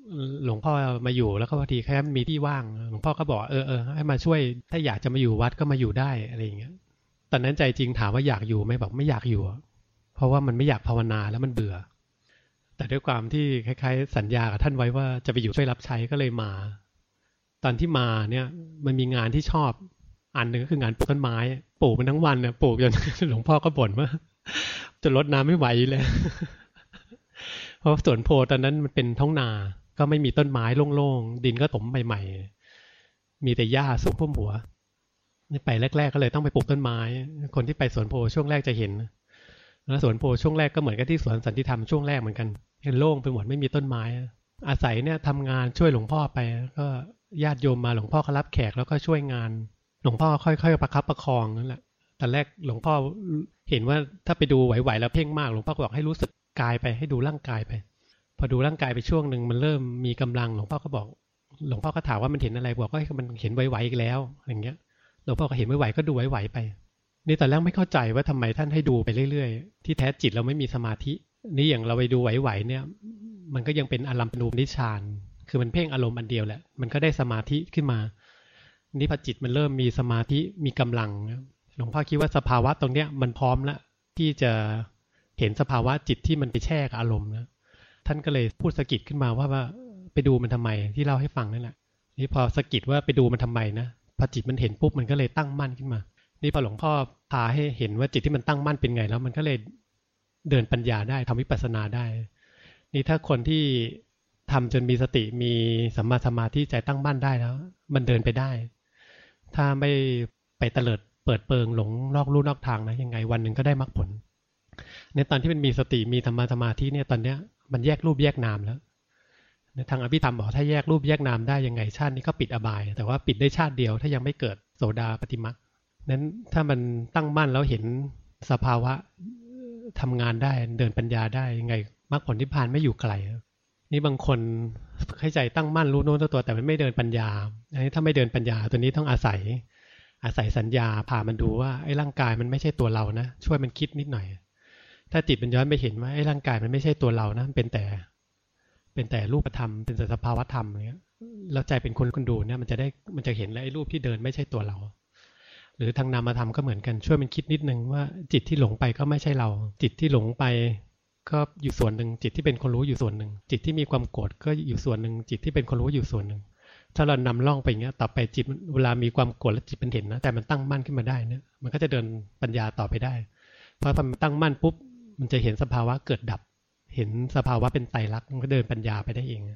[SPEAKER 1] หลวงพ่อมาอยู่แล้วก็พอดีแค่มีที่ว่างหลวงพ่อก็บอกเออเออให้มาช่วยถ้าอยากจะมาอยู่วัดก็มาอยู่ได้อะไรอย่างเงี้ยตอนนั้นใจจริงถามว่าอยากอยู่ไหมบอกไม่อยากอยู่เพราะว่ามันไม่อยากภาวนาแล้วมันเบื่อแต่ด้วยความที่คล้ายๆสัญญากับท่านไว้ว่าจะไปอยู่ช่วยรับใช้ก็เลยมาตอนที่มาเนี่ยมันมีงานที่ชอบอันหนึ่งก็คืองานปลูกต้นไม้ปลูกมันทั้งวันเนี่ยปลูกจนหลวงพ่อก็บ่นว่าจะรดน้ำไม่ไหวเลยเพราะสวนโพตอนนั้นมันเป็นท้องนาก็ไม่มีต้นไม้โล่งๆดินก็ถมใหม่ๆมีแต่หญ้าสูงท่วมหัวนี่ไปแรกๆก็เลยต้องไปปลูกต้นไม้คนที่ไปสวนโพช่วงแรกจะเห็นแล้วสวนโพช่วงแรกก็เหมือนกับที่สวนสันติธรรมช่วงแรกเหมือนกันเห็นโล่งไปหมดไม่มีต้นไม้อาศัยเนี่ยทำงานช่วยหลวงพ่อไปก็ญาติโยมมาหลวงพ่อก็รับแขกแล้วก็ช่วยงานหลวงพ่อค่อยๆประคับประคองนั่นแหละแต่แรกหลวงพ่อเห็นว่าถ้าไปดูไหวๆแล้วเพ่งมากหลวงพ่อก็บอกให้รู้สึกกายไปให้ดูร่างกายไปพอดูร่างกายไปช่วงหนึ่งมันเริ่มมีกำลังหลวงพ่อก็บอกหลวงพ่อก็ถามว่ามันเห็นอะไรบอกว่ามันเห็นไหวๆอีกแล้วอย่างเงี้ยหลวงพ่อก็เห็นไหวๆก็ดูไหวๆไปนี่ตอนแรกไม่เข้าใจว่าทำไมท่านให้ดูไปเรื่อยๆที่แท้จิตเราไม่มีสมาธินี่อย่างเราไปดูไหวๆเนี่ยมันก็ยังเป็นอารมณูปนิชฌานคือมันเพ่งอารมณ์อันเดียวแหละมันก็ได้สมาธิขึ้นมานี่พอจิตมันเริ่มมีสมาธิมีกำลังหลวงพ่อคิดว่าสภาวะตรงเนี้ยมันพร้อมแล้วที่จะเห็นสภาวะจิตที่มันไปแช่กับอารมณ์นะท่านก็เลยพูดสะกิดขึ้นมาว่าว่าไปดูมันทำไมที่เล่าให้ฟังนั่นแหละนี่พอสะกิดว่าไปดูมันทำไมนะพอจิตมันเห็นปุ๊บมันก็เลยตั้งมั่นขึ้นมานี่พอหลวงพ่อพาให้เห็นว่าจิตที่มันตั้งมั่นเป็นไงแล้วมันก็เลยเดินปัญญาได้ทำวิปัสสนาได้นี่ถ้าคนที่ทำจนมีสติมีสัมมาสมาธิใจตั้งมั่นได้แล้วมันเดินไปได้ถ้าไม่ไปเตลิดเปิดเปิงหลงนอกลู่นอกทางนะยังไงวันหนึ่งก็ได้มรรคผลในตอนที่มันมีสติมีธรรมะสมาธิเนี่ยตอนเนี้ยมันแยกรูปแยกนามแล้วในทางอภิธรรมบอกถ้าแยกรูปแยกนามได้ยังไงชาตินี้ก็ปิดอบายแต่ว่าปิดได้ชาติเดียวถ้ายังไม่เกิดโสดาปฏิมรรคนั้นถ้ามันตั้งมั่นแล้วเห็นสภาวะทำงานได้เดินปัญญาได้ยังไงมรรคผลนิพพานไม่อยู่ไกลนี่บางคนให้ใจตั้งมั่นรู้โน้นตัวแต่มันไม่เดินปัญญาอันนี้ถ้าไม่เดินปัญญาตัวนี้ต้องอาศัยอาศัยสัญญาพามันดูว่าไอ้ร่างกายมันไม่ใช่ตัวเรานะช่วยมันคิดนิดหน่อยถ้าจิตมันย้อนไปเห็นว่าไอ้ร่างกายมันไม่ใช่ตัวเรานะเป็นแต่เป็นแต่รูปธรรมเป็นแต่สภาวธรรมอะไรเงี้ยแล้วใจเป็นคนคนดูเนี่ยมันจะได้มันจะเห็นแล้วไอ้รูปที่เดินไม่ใช่ตัวเราหรือทางนามธรรมก็เหมือนกันช่วยมันคิดนิดนึงว่าจิตที่หลงไปก็ไม่ใช่เราจิตที่หลงไปก็อยู่ส่วนหนึ่งจิตที่เป็นคนรู้อยู่ส่วนหนึ่งจิตที่มีความโกรธก็อยู่ส่วนหนึ่งจิตที่เป็นคนรู้อยู่ส่วนหนึ่งถ้าเรานำล่องไปอย่างเงี้ยต่อไปจิตเวลามีความโกรธแล้วจิตมันเห็นนะแต่มันตั้งมั่นขึ้นมาได้เนี่ยมันก็จะเดินปัญญาต่อไปได้เพราะพอมันตั้งมั่นปุ๊บมันจะเห็นสภาวะเกิดดับเห็นสภาวะเป็นไตรลักษณ์มันก็เดินปัญญาไปได้เอง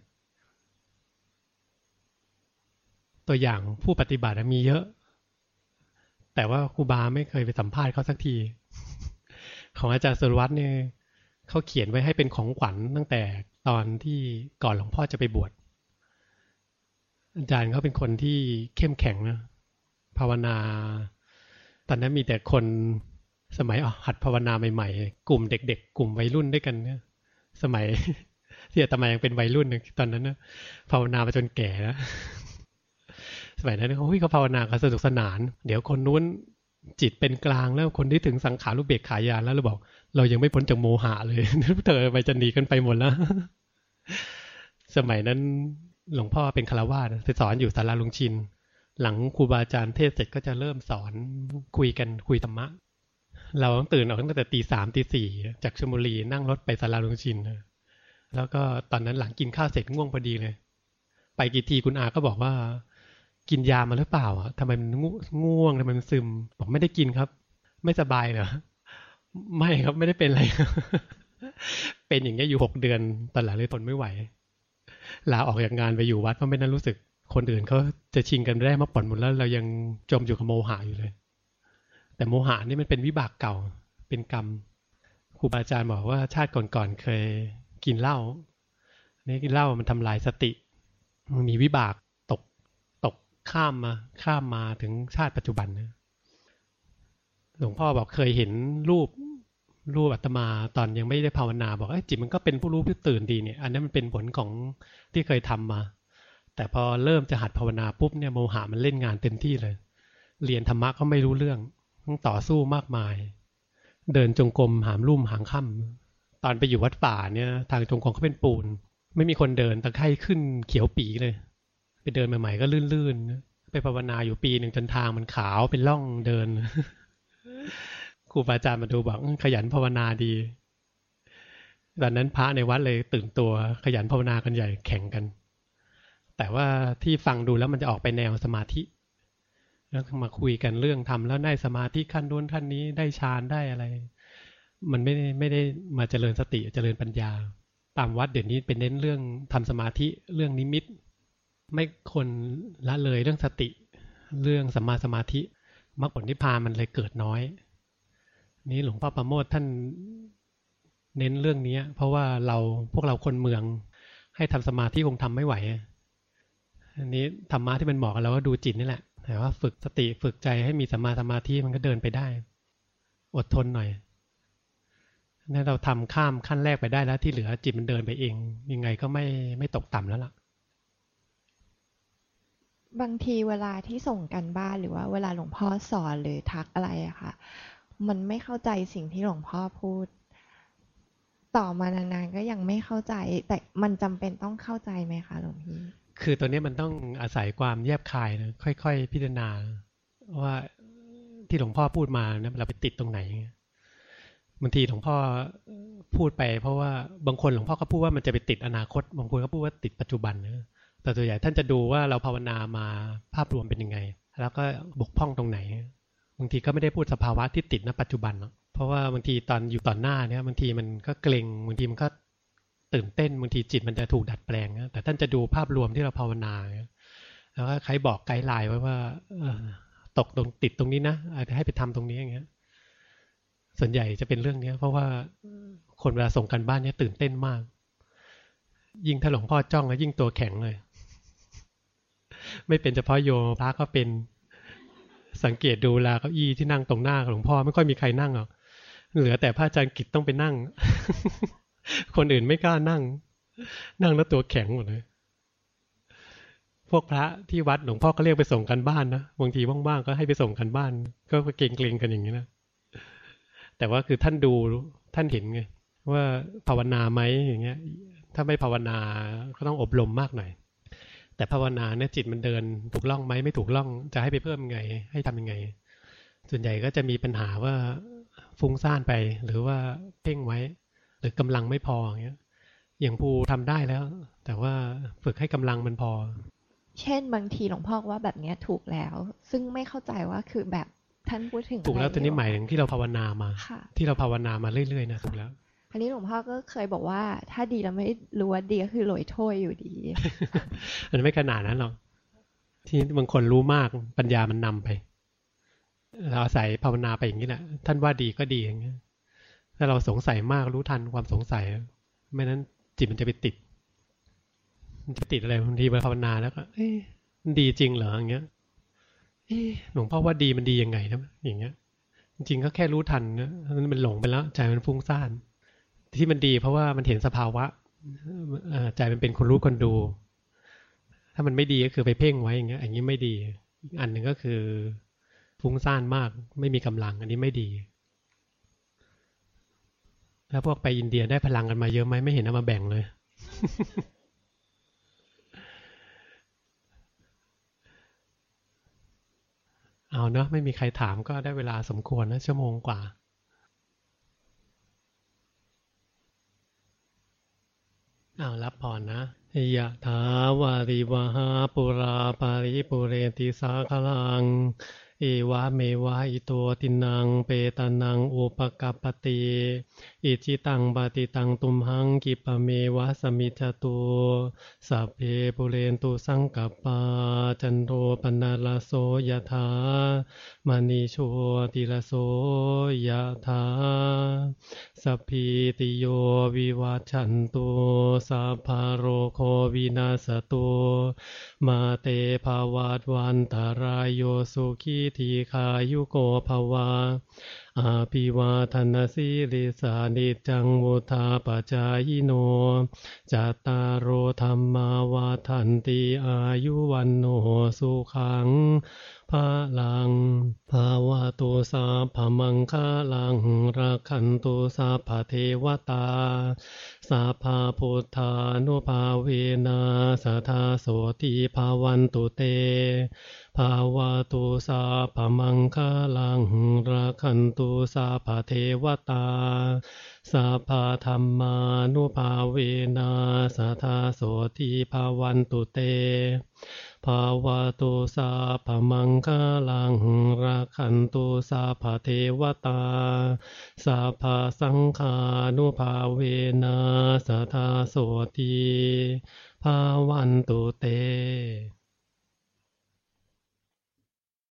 [SPEAKER 1] ตัวอย่างผู้ปฏิบัติมีเยอะแต่ว่าครูบาไม่เคยไปสัมภาษณ์เขาสักทีของอาจารย์สุรวัตรเนี่ยเขาเขียนไว้ให้เป็นของขวัญตั้งแต่ตอนที่ก่อนหลวงพ่อจะไปบวชอาจารย์เขาเป็นคนที่เข้มแข็งนะภาวนาตอนนั้นมีแต่คนสมัยหัดภาวนาใหม่ๆกลุ่มเด็กๆกลุ่มวัยรุ่นด้วยกันเนี่ยสมัยที่อาตมายังเป็นวัยรุ่นตอนนั้นนะภาวนามาจนแก่แล้วสมัยนั้นเขาเขาภาวนากันสนุกสนานเดี๋ยวคนนู้นจิตเป็นกลางแล้วคนที่ถึงสังขารุเบกขายานแล้วเราบอกเรายังไม่พ้นจากโมหะเลยเธอไปจะหนีกันไปหมดแล้วสมัยนั้นหลวงพ่อเป็นฆราวาสไปสอนอยู่ศาลาลุงชินหลังครูบาอาจารย์เทศเสร็จก็จะเริ่มสอนคุยกันคุยธรรมะเราต้องตื่นออกตั้งแต่ตีสามตีสี่จากชลบุรีนั่งรถไปศาลาลุงชินแล้วก็ตอนนั้นหลังกินข้าวเสร็จง่วงพอดีเลยไปกี่ทีคุณอาก็บอกว่ากินยามาหรือเปล่าอ่ะทำไมมันง่วงทำไมมันซึมบอกไม่ได้กินครับไม่สบายเหรอไม่ครับไม่ได้เป็นอะไร เป็นอย่างเงี้ยอยู่หกเดือนตอนหลังเลยทนไม่ไหวลาออกจากงานไปอยู่วัดเพราะไม่นั้นรู้สึกคนอื่นเขาจะชิงกันได้มาผ่อนหมดแล้วเรายังจมอยู่กับโมหะอยู่เลยแต่โมหะนี่มันเป็นวิบากเก่าเป็นกรรมครูบาอาจารย์บอกว่าชาติก่อนๆเคยกินเหล้านี่กินเหล้ามันทำลายสติมันมีวิบากตกตกข้ามมาข้ามมาถึงชาติปัจจุบันนะหลวงพ่อบอกเคยเห็นรูปรูปอาตมาตอนยังไม่ได้ภาวนาบอกจิตมันก็เป็นผู้รู้ผู้ตื่นดีเนี่ยอันนั้นมันเป็นผลของที่เคยทำมาแต่พอเริ่มจะหัดภาวนาปุ๊บเนี่ยโมหะมันเล่นงานเต็มที่เลยเรียนธรรมะก็ไม่รู้เรื่องต้องต่อสู้มากมายเดินจงกรมหามลุ่มหางค่ำตอนไปอยู่วัดป่าเนี่ยทางจงกรมเขาเป็นปูนไม่มีคนเดินตะไคร่ขึ้นเขียวปีเลยไปเดินใหม่ๆก็ลื่นๆไปภาวนาอยู่ปีหนึ่งจนทางมันขาวเป็นร่องเดินครูบาอาจารย์มาดูบอกขยันภาวนาดีตอนนั้นพระในวัดเลยตื่นตัวขยันภาวนากันใหญ่แข่งกันแต่ว่าที่ฟังดูแล้วมันจะออกไปแนวสมาธิแล้วมาคุยกันเรื่องทำแล้วได้สมาธิขั้นนู้นขั้นนี้ได้ฌานได้อะไรมันไม่ได้ไม่ได้มาเจริญสติเจริญปัญญาตามวัดเดี๋ยวนี้เป็นเน้นเรื่องทำสมาธิเรื่องนิมิตไม่คนละเลยเรื่องสติเรื่องสัมมาสมาธิมรรคผลนิพพานมันเลยเกิดน้อยนี้หลวงพ่อประโมทท่านเน้นเรื่องนี้เพราะว่าเราพวกเราคนเมืองให้ทำสมาธิคงทำไม่ไหวอันนี้ธรรมะที่มันเหมาะกับเราก็ดูจิตนี่แหละแต่ว่าฝึกสติฝึกใจให้มีสัมมาสมาธิมันก็เดินไปได้อดทนหน่อยถ้าเราทำข้ามขั้นแรกไปได้แล้วที่เหลือจิตมันเดินไปเองยังไงก็ไม่ไม่ตกต่ำแล้วล่ะ
[SPEAKER 2] บางทีเวลาที่ส่งกันบ้านหรือว่าเวลาหลวงพ่อสอนหรือทักอะไรอะค่ะมันไม่เข้าใจสิ่งที่หลวงพ่อพูดต่อมานานๆก็ยังไม่เข้าใจแต่มันจำเป็นต้องเข้าใจไหมคะหลวงพี่
[SPEAKER 1] คือตัวนี้มันต้องอาศัยความแยบคายนะค่อยๆพิจารณาว่าที่หลวงพ่อพูดมานะเราไปติดตรงไหนบางทีหลวงพ่อพูดไปเพราะว่าบางคนหลวงพ่อก็พูดว่ามันจะไปติดอนาคตบางคนก็พูดว่าติดปัจจุบันนะแต่ตัวใหญ่ท่านจะดูว่าเราภาวนามาภาพรวมเป็นยังไงแล้วก็บกพร่องตรงไหนบางทีก็ไม่ได้พูดสภาวะที่ติดณปัจจุบันเพราะว่าบางทีตอนอยู่ต่อหน้าเนี่ยบางทีมันก็เกร็งบางทีมันก็ตื่นเต้นบางทีจิตมันจะถูกดัดแปลงนะแต่ท่านจะดูภาพรวมที่เราภาวนาแล้วก็ใครบอกไกด์ไลน์ไว้ว่าตกตรงติดตรงนี้นะอาจจะให้ไปทำตรงนี้อย่างเงี้ยส่วนใหญ่จะเป็นเรื่องนี้เพราะว่าคนเวลาส่งกันบ้านเนี่ยตื่นเต้นมากยิ่งถ้าหลวงพ่อจ้องแล้วยิ่งตัวแข็งเลยไม่เป็นเฉพาะโยมพระก็เป็นสังเกตดูลาเก้าอี้ที่นั่งตรงหน้าหลวงพ่อไม่ค่อยมีใครนั่งหรอกเหลือแต่พระอาจารย์กิจต้องไปนั่ง คนอื่นไม่กล้านั่งนั่งแล้วตัวแข็งหมดเลยพวกพระที่วัดหลวงพ่อก็เรียกไปส่งกันบ้านนะบางทีว่างๆก็ให้ไปส่งกันบ้านก็เกรงๆกันอย่างนี้นะแต่ว่าคือท่านดูท่านเห็นไงว่าภาวนาไหมอย่างเงี้ยถ้าไม่ภาวนาก็ต้องอบรมมากหน่อยแต่ภาวนาเนี่ยจิตมันเดินถูกล่องไหมไม่ถูกล่องจะให้ไปเพิ่มยังไงให้ทำยังไงส่วนใหญ่ก็จะมีปัญหาว่าฟุ้งซ่านไปหรือว่าเพ่งไว้หรือกำลังไม่พออย่างเงี้ยอย่างภูทำได้แล้วแต่ว่าฝึกให้กำลังมันพอ
[SPEAKER 2] เช่นบางทีหลวงพ่อว่าแบบนี้ถูกแล้วซึ่งไม่เข้าใจว่าคือแบบท่านพูดถึง
[SPEAKER 1] ถูกแล้วตัวนี้หมายถึงที่เราภาวนามาที่เราภาวนามาเรื่อยๆนะถูกแล้ว
[SPEAKER 2] อันนี้หลวงพ่อก็เคยบอกว่าถ้าดีแล้วไม่รู้ว่าดีก็คือโรยโทษอยู่ดี
[SPEAKER 1] มันไม่ขนาดนั้นหรอกที่บางคนรู้มากปัญญามันนำไปเราอาศัยภาวนาไปอย่างนี้แหละท่านว่าดีก็ดีอย่างเงี้ยถ้าเราสงสัยมากรู้ทันความสงสัยไม่นั้นจิตมันจะไปติดมันจะติดอะไรบางทีมาภาวนาแล้วก็เอ๊ะมันดีจริงเหรออย่างเงี้ยเอ๊ะหลวงพ่อว่าดีมันดียังไงนะอย่างเงี้ยจริงๆก็แค่รู้ทันนะมันหลงไปแล้วใจมันฟุ้งซ่านที่มันดีเพราะว่ามันเห็นสภาวะใจมันเป็นคนรู้คนดูถ้ามันไม่ดีก็คือไปเพ่งไว้อย่างเงี้ยอย่างนี้ไม่ดีอีกอันหนึ่งก็คือฟุ้งซ่านมากไม่มีกำลังอันนี้ไม่ดีถ้าพวกไปอินเดียได้พลังกันมาเยอะไหมไม่เห็นเอามาแบ่งเลย เอาเนาะไม่มีใครถามก็ได้เวลาสมควรนะชั่วโมงกว่าเอารับพรนะยะถาวาริวหาปุราปาริปุเรติสาคลังเอวะเมวะอิโตตินังเปตานังอุปกัปปติอิจิตังปฏิตังตุมหังกิปะเมวะสมิจจตุสัพเพปุเรนตุสังกัปปาจันโทปนะระโสยะถามณีโชติระโสยะถาสัพพิติโยวิวัชชันตุสัพพะโรโควินาศตุมาเตภวัตวันตรายโยสุขีทีขายุโกภวาอาภิวาทนาสีลิสานิจังวุธาปจายโนจัตตารโอธรรมาวาทันติอายุวันโนสุขังภาลังภาวะตุสัพพมังคลังรักขันตุสัพพเทวตาสัพพพุทธานุภาเวนะสัทธาโสติภาวันตุเตภาวะตุสัพพมังคลังรักขันตุสัพพเทวตาสัพพธัมมานุภาเวนะสัทธาโสติภาวันตุเตภาวะตุสัพพมังคลังรักขันตุสัพพเทวตาสัพพสังฆานุภาเวนะสัทธาโสติภาวันตุเต